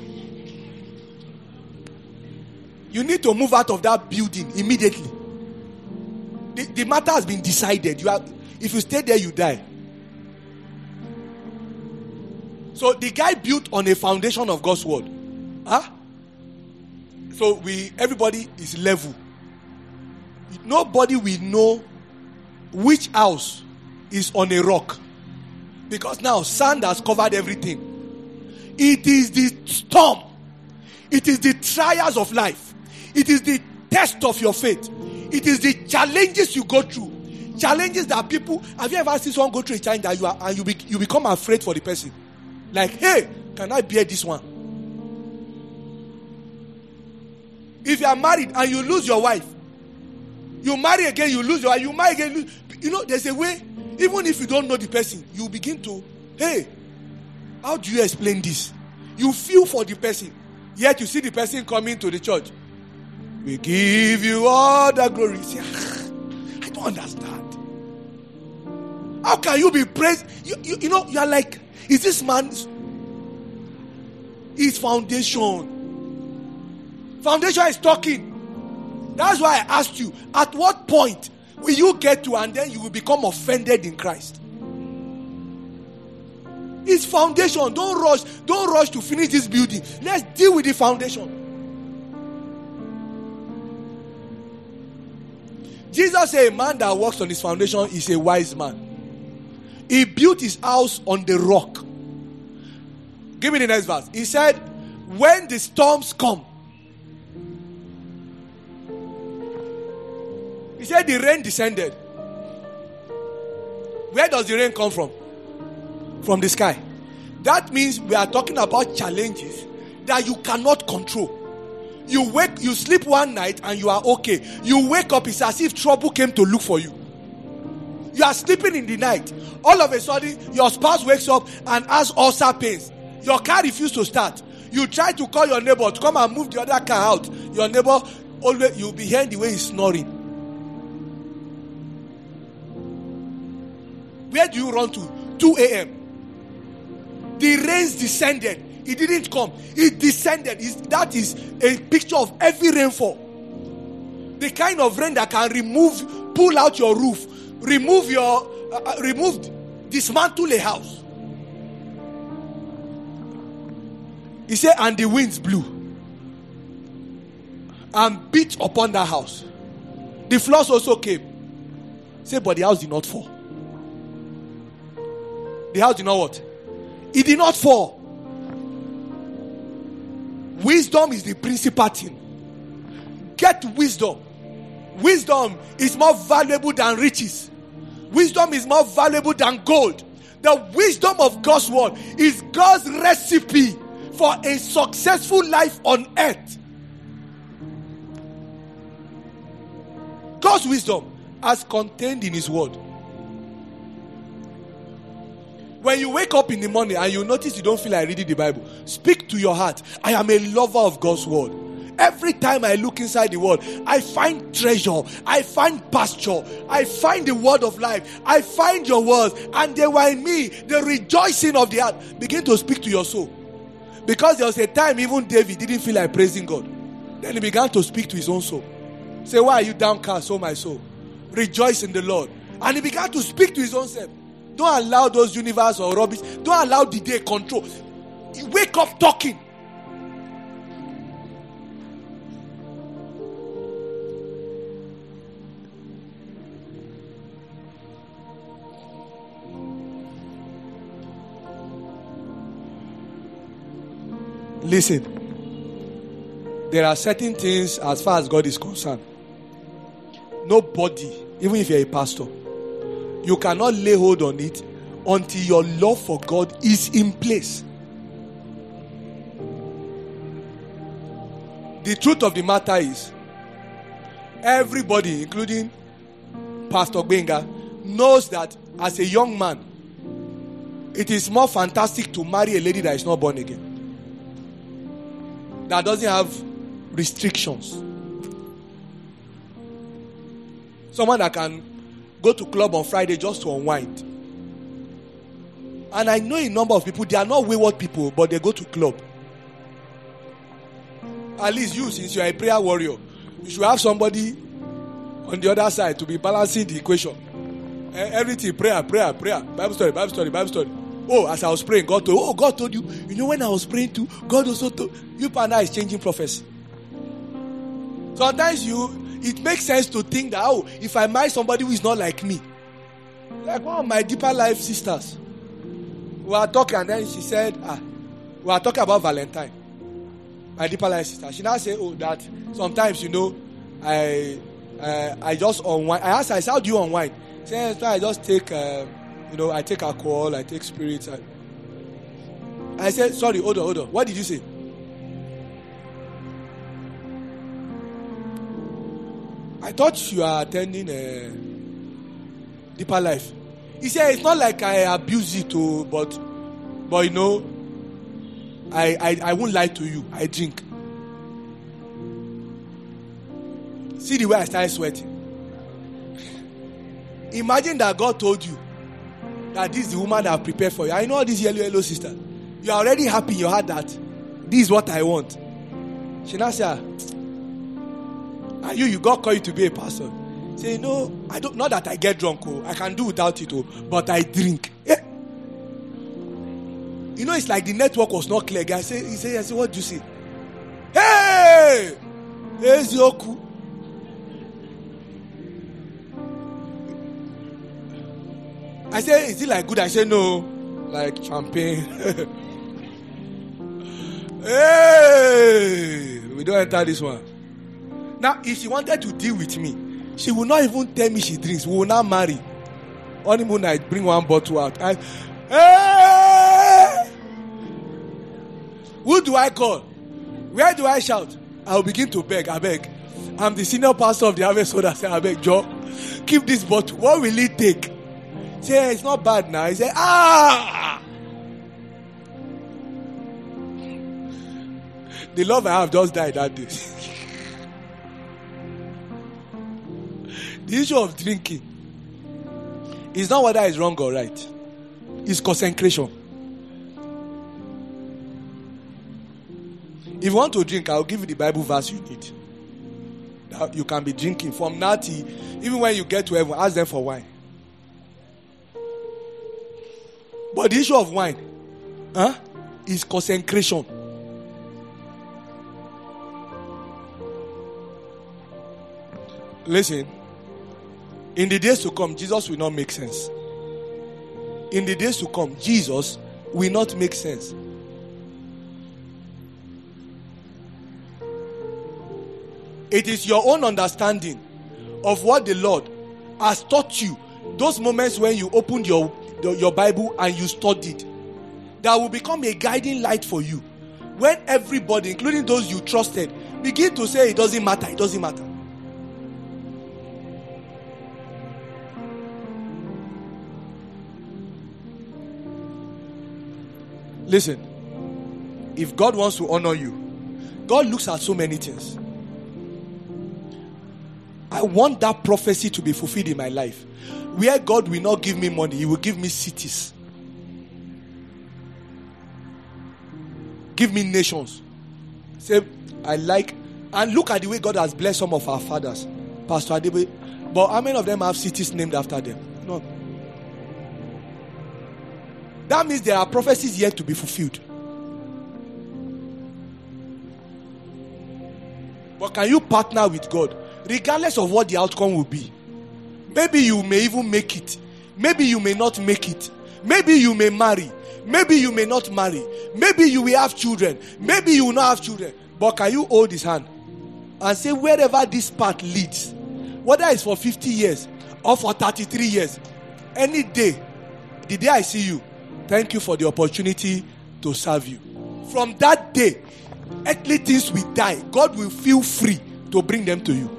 You need to move out of that building immediately. The matter has been decided. If you stay there, you die. So the guy built on a foundation of God's word. So everybody is level. Nobody will know which house is on a rock. Because now sand has covered everything. It is the storm. It is the trials of life. It is the test of your faith. It is the challenges you go through. Challenges that people... Have you ever seen someone go through a challenge that you become afraid for the person? Like, hey, can I bear this one? If you are married and you lose your wife, you marry again, you lose your wife, you marry again, there's a way, even if you don't know the person, you begin to, hey, how do you explain this? You feel for the person, yet you see the person coming to the church. We give you all the glory. See, I don't understand. How can you be praised? You are like, is this man's his foundation? Foundation is talking. That's why I asked you, at what point will you get to and then you will become offended in Christ? It's foundation. Don't rush to finish this building. Let's deal with the foundation. Jesus said a man that works on his foundation is a wise man. He built his house on the rock. Give me the next verse. He said, when the storms come, he said the rain descended. Where does the rain come from? From the sky. That means we are talking about challenges that you cannot control. You sleep one night and you are okay. You wake up, it's as if trouble came to look for you. You are sleeping in the night. All of a sudden, your spouse wakes up and has ulcer pains. Your car refuses to start. You try to call your neighbor to come and move the other car out. Your neighbor, always you'll be hearing the way he's snoring. Where do you run to? 2 a.m. The rains descended. It didn't come. It descended. That is a picture of every rainfall. The kind of rain that can pull out your roof, dismantle a house. He said, and the winds blew and beat upon that house. The floods also came. He said, but the house did not fall. The house did not what? It did not fall. Wisdom is the principal thing. Get wisdom. Wisdom is more valuable than riches. Wisdom is more valuable than gold. The wisdom of God's word is God's recipe for a successful life on earth. God's wisdom as contained in his word. When you wake up in the morning and you notice you don't feel like reading the Bible, speak to your heart. I am a lover of God's word. Every time I look inside the word, I find treasure. I find pasture. I find the word of life. I find your words. And they were in me. The rejoicing of the heart. Begin to speak to your soul. Because there was a time even David didn't feel like praising God. Then he began to speak to his own soul. Say, why are you downcast, oh my soul? Rejoice in the Lord. And he began to speak to his own self. Don't allow those universe or rubbish. Don't allow the day control. You wake up talking. Listen. There are certain things as far as God is concerned. Nobody, even if you're a pastor, you cannot lay hold on it until your love for God is in place. The truth of the matter is, everybody, including Pastor Gbenga, knows that as a young man, it is more fantastic to marry a lady that is not born again, that doesn't have restrictions. Someone that can go to club on Friday just to unwind. And I know a number of people, they are not wayward people, but they go to club. At least you, since you are a prayer warrior, you should have somebody on the other side to be balancing the equation. Everything, prayer. Bible study. Oh, as I was praying, God told you. You know, when I was praying too, God also told you. And I is changing prophecy. Sometimes it makes sense to think that, if I marry somebody who is not like me, like one of my deeper life sisters, we were talking, and then she said, we were talking about Valentine. My deeper life sister. She now said, that sometimes, I just unwind. I asked her, how do you unwind? She said, I just take, I take alcohol, I take spirits. I said, sorry, hold on. What did you say? I thought you are attending a deeper life. He said, it's not like I abuse it, but I won't lie to you. I drink. See the way I started sweating. Imagine that God told you that this is the woman that I've prepared for you. I know all these yellow sister. You are already happy in your heart that this is what I want. She now said, and you God called you to be a pastor. Say, no, I don't. Not that I get drunk. I can do without it. But I drink. Yeah. It's like the network was not clear. He said, what do you say? Hey, Ezioku. I say, is it like good? I say, no, like champagne. Hey, we don't enter this one. Now, if she wanted to deal with me, she will not even tell me she drinks. We will not marry. Honeymoon night, bring one bottle out. Hey! Who do I call? Where do I shout? I will begin to beg. I beg. I'm the senior pastor of the Harvest Soul. I say, I beg, Joe, keep this bottle. What will it take? Say, it's not bad now. He say, the love I have just died that day. The issue of drinking is not whether it's wrong or right. It's consecration. If you want to drink, I'll give you the Bible verse you need. Now you can be drinking from now till, even when you get to heaven, ask them for wine. But the issue of wine is consecration. Listen. In the days to come, Jesus will not make sense. In the days to come, Jesus will not make sense. It is your own understanding of what the Lord has taught you. Those moments when you opened your Bible and you studied, that will become a guiding light for you. When everybody, including those you trusted, begin to say it doesn't matter, it doesn't matter. Listen, if God wants to honor you, God looks at so many things. I want that prophecy to be fulfilled in my life. Where God will not give me money, He will give me cities. Give me nations. Say, I like, and look at the way God has blessed some of our fathers. Pastor Adebe. But how many of them have cities named after them? No. That means there are prophecies yet to be fulfilled. But can you partner with God? Regardless of what the outcome will be. Maybe you may even make it. Maybe you may not make it. Maybe you may marry. Maybe you may not marry. Maybe you will have children. Maybe you will not have children. But can you hold His hand and say, wherever this path leads, whether it's for 50 years or for 33 years, any day, the day I see you, thank you for the opportunity to serve you. From that day, earthly things will die. God will feel free to bring them to you.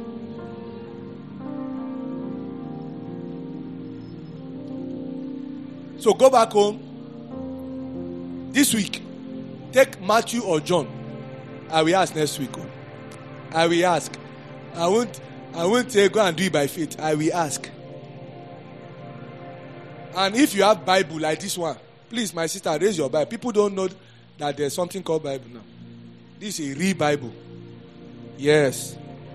So go back home. This week, take Matthew or John. I will ask next week. I will ask. I won't say go and do it by faith. I will ask. And if you have Bible like this one, please, my sister, raise your Bible. People don't know that there's something called Bible now. This is a real Bible. Yes.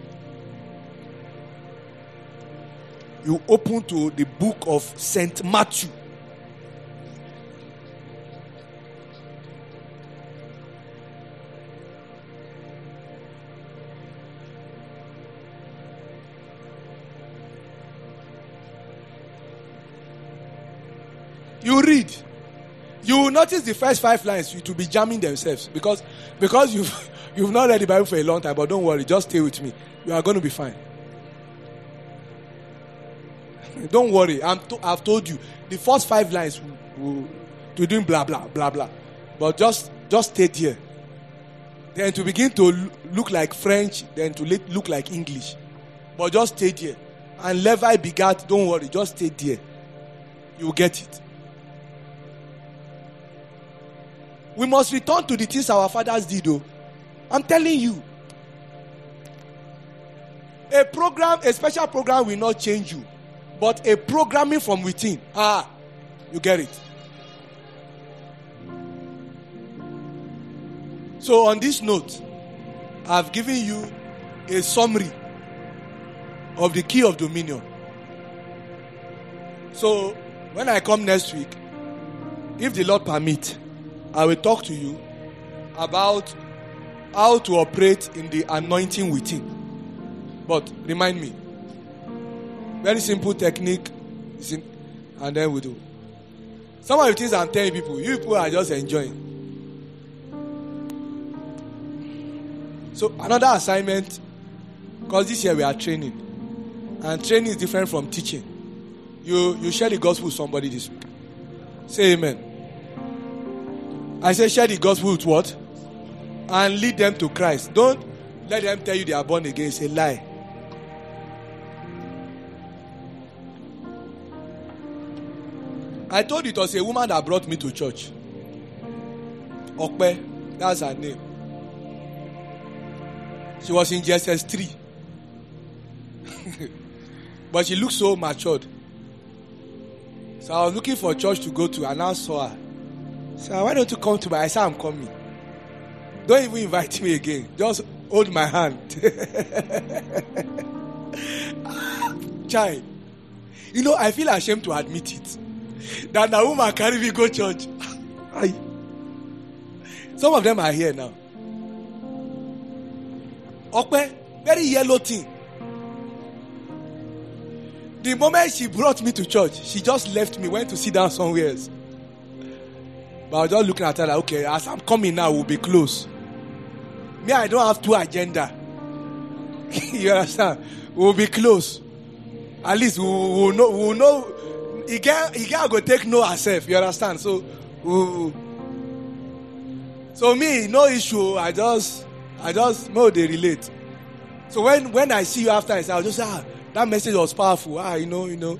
You open to the book of St. Matthew. You read. You will notice the first 5 lines to be jamming themselves because you've not read the Bible for a long time. But don't worry, just stay with me. You are going to be fine. Don't worry. I've told you the first 5 lines to doing blah blah blah blah. But just stay there. Then to begin to look like French, then to look like English. But just stay there. And Levi begat. Don't worry, just stay there. You will get it. We must return to the things our fathers did, though. I'm telling you. A special program will not change you. But a programming from within. You get it. So on this note, I've given you a summary of the key of dominion. So when I come next week, if the Lord permit, I will talk to you about how to operate in the anointing within. But remind me, very simple technique, and then we do. Some of the things I'm telling people, you people are just enjoying. So another assignment, because this year we are training. And training is different from teaching. You share the gospel with somebody this week. Say amen. I say share the gospel with what? And lead them to Christ. Don't let them tell you they are born again. It's a lie. I told you it was a woman that brought me to church. Okpe, that's her name. She was in GSS 3. But she looked so matured. So I was looking for a church to go to, and I saw her. So why don't you come to me? I said, I'm coming. Don't even invite me again. Just hold my hand. Child. You know, I feel ashamed to admit it. That the woman carry me go church. Some of them are here now. Okpe, very yellow thing. The moment she brought me to church, she just left me, went to sit down somewhere else. But I was just looking at her like, okay, as I'm coming now, we'll be close. Me, I don't have two agenda. You understand? We'll be close. At least we'll know. He can't go take no herself. You understand? So me, no issue. I just know they relate. So when I see you after, I say, I'll just say, that message was powerful. You know.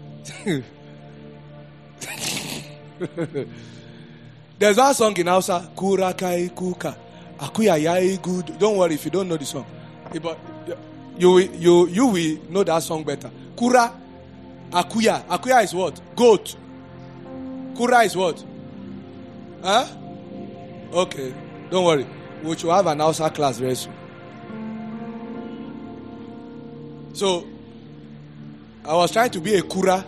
There's one song in Hausa, Kura Kai Kuka. Akuya Yai Good. Don't worry if you don't know the song. But you will know that song better. Kura, Akuya. Akuya is what? Goat. Kura is what? Huh? Okay. Don't worry. We should have an Hausa class very soon. So, I was trying to be a Kura.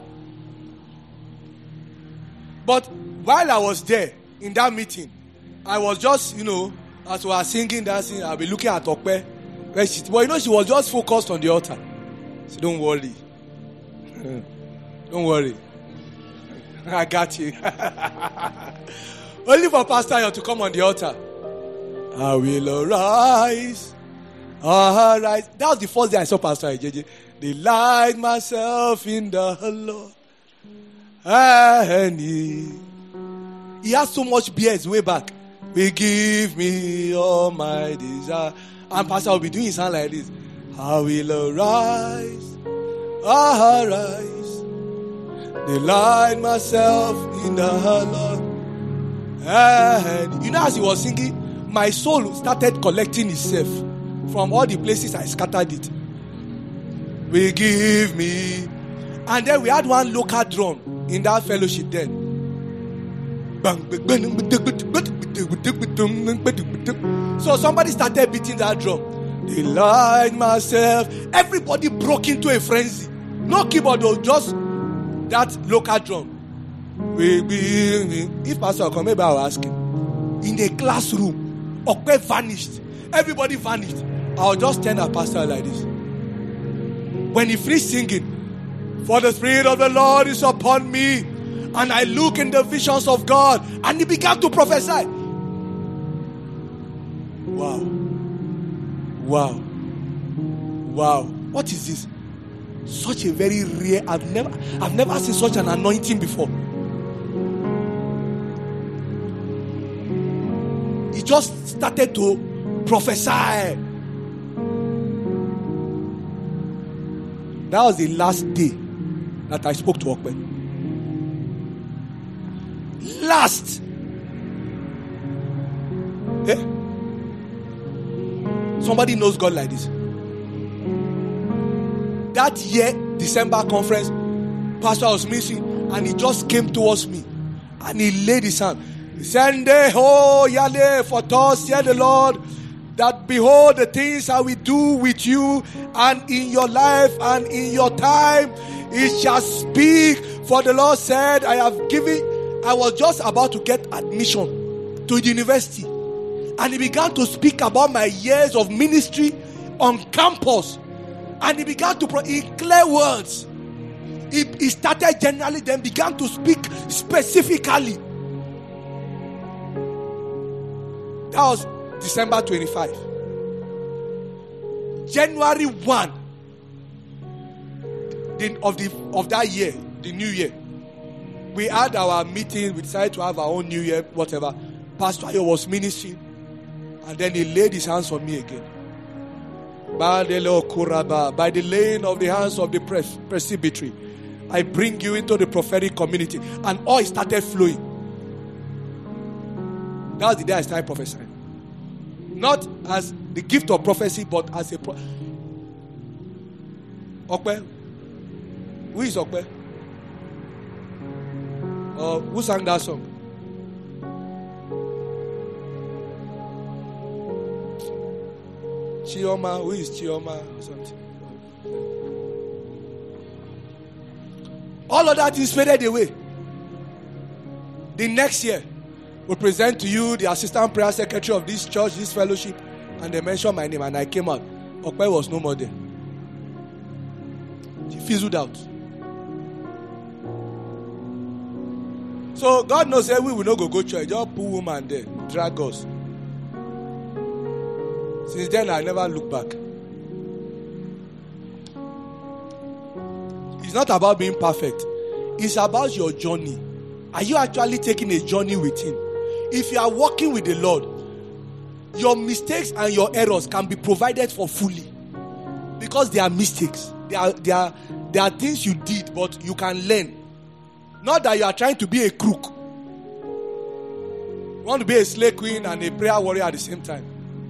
But while I was there, in that meeting, I was just, as we were singing, dancing, I'll be looking at Okpe. But she was just focused on the altar. So don't worry. Don't worry. I got you. Only for Pastor Ayo to come on the altar. I will arise. Arise. That was the first day I saw Pastor Ayo. Delight myself in the Lord. And he has so much beers way back. Will give me all my desire. And Pastor will be doing his hand like this. I will arise. Arise. Delight myself in the Lord. And as he was singing, my soul started collecting itself from all the places I scattered it. Will give me. And then we had one local drum in that fellowship then. So somebody started beating that drum. Delight myself. Everybody broke into a frenzy. No keyboard though, just that local drum. If Pastor come, maybe I'll ask him. In the classroom, Okpe vanished. Everybody vanished. I'll just turn at Pastor like this. When he finished singing, for the Spirit of the Lord is upon me, and I look in the visions of God, and he began to prophesy. Wow. What is this? Such a very rare, I've never seen such an anointing before. He just started to prophesy. That was the last day that I spoke to Okpe. Last. Somebody knows God like this. That year, December conference, Pastor was missing, and he just came towards me, and he laid his hand. He said, Yale, for thus said the Lord, that behold the things I will do with you and in your life and in your time, it shall speak. For the Lord said, I was just about to get admission to the university, and he began to speak about my years of ministry on campus, and he began to in clear words. He started generally, then began to speak specifically. That was December 25. January 1 of that year, the new year, we had our meeting. We decided to have our own new year, whatever. Pastor Ayo was ministering, and then he laid his hands on me again. By the laying of the hands of the presbytery, I bring you into the prophetic community, and oil started flowing. That was the day I started prophesying. Not as the gift of prophecy, but as a Okpe? Who is Okpe? Who sang that song? Chioma. Who is Chioma? Or something. All of that is faded away. The next year, we'll present to you the assistant prayer secretary of this church, this fellowship, and they mentioned my name, and I came out. Okpe was no more there. She fizzled out. So God knows that we will not go church. Just put woman there, drag us. Since then, I never look back. It's not about being perfect. It's about your journey. Are you actually taking a journey with Him? If you are walking with the Lord, your mistakes and your errors can be provided for fully. Because they are mistakes. They are things you did, but you can learn. Not that you are trying to be a crook. You want to be a slave queen and a prayer warrior at the same time.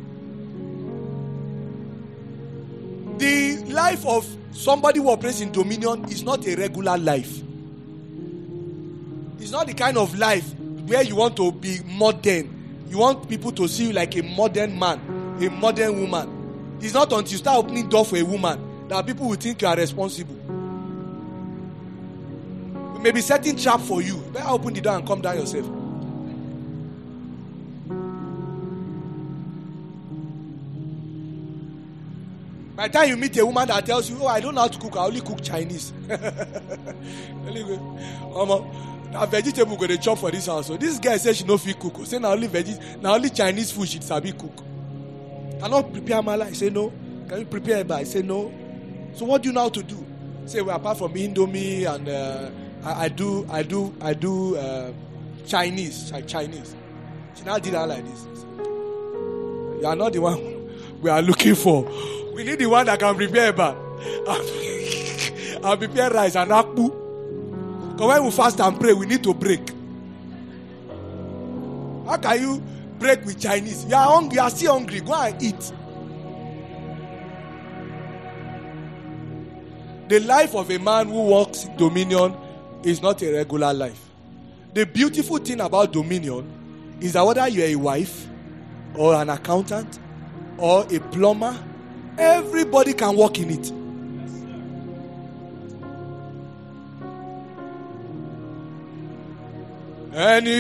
The life of somebody who operates in dominion is not a regular life. It's not the kind of life where you want to be modern. You want people to see you like a modern man, a modern woman. It's not until you start opening door for a woman that people will think you are responsible. We may be setting trap for you. You better open the door and come down yourself. By the time you meet a woman that tells you, oh, I don't know how to cook, I only cook Chinese. Now vegetable go to chop for this house. So this guy says she no fit cook. Say now only Chinese food she sabi cook. Cannot prepare mala. I say no. Can you prepare eba? I say no. So what do you know how to do? Say well, apart from Indomie and I do Chinese. She now did that like this. You are not the one we are looking for. We need the one that can prepare eba and prepare rice and akpu. Because when we fast and pray, we need to break. How can you break with Chinese? You are hungry, you are still hungry. Go and eat. The life of a man who walks in dominion is not a regular life. The beautiful thing about dominion is that whether you are a wife or an accountant or a plumber, everybody can walk in it. Any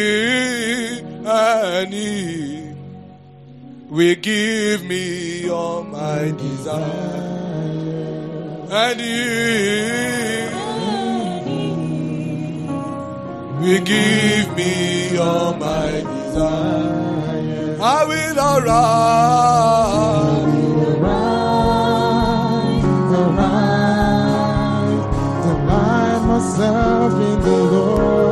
will give me all my desire. Any will give me all my desire. I will arise, delight myself in the Lord.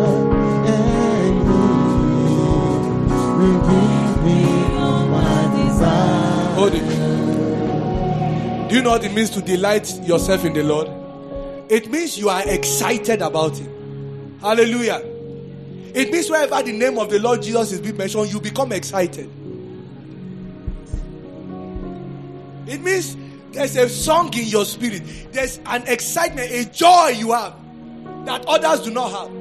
Do you know what it means to delight yourself in the Lord? It means you are excited about it. Hallelujah. It means wherever the name of the Lord Jesus is being mentioned, you become excited. It means there's a song in your spirit. There's an excitement, a joy you have that others do not have.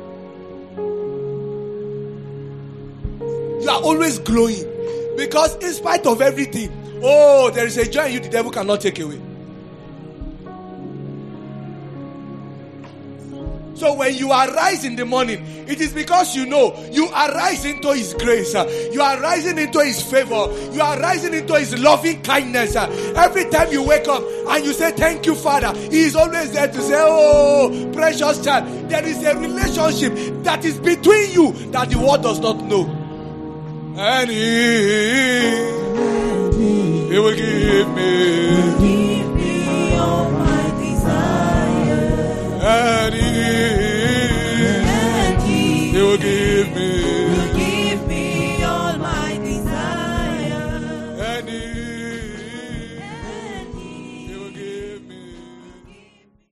You are always glowing. Because in spite of everything, oh, there is a joy in you the devil cannot take away. So when you arise in the morning, it is because you know you arise into His grace. You are rising into His favor. You are rising into His loving kindness. Every time you wake up and you say, thank you, Father, He is always there to say, oh, precious child. There is a relationship that is between you that the world does not know. And He will give me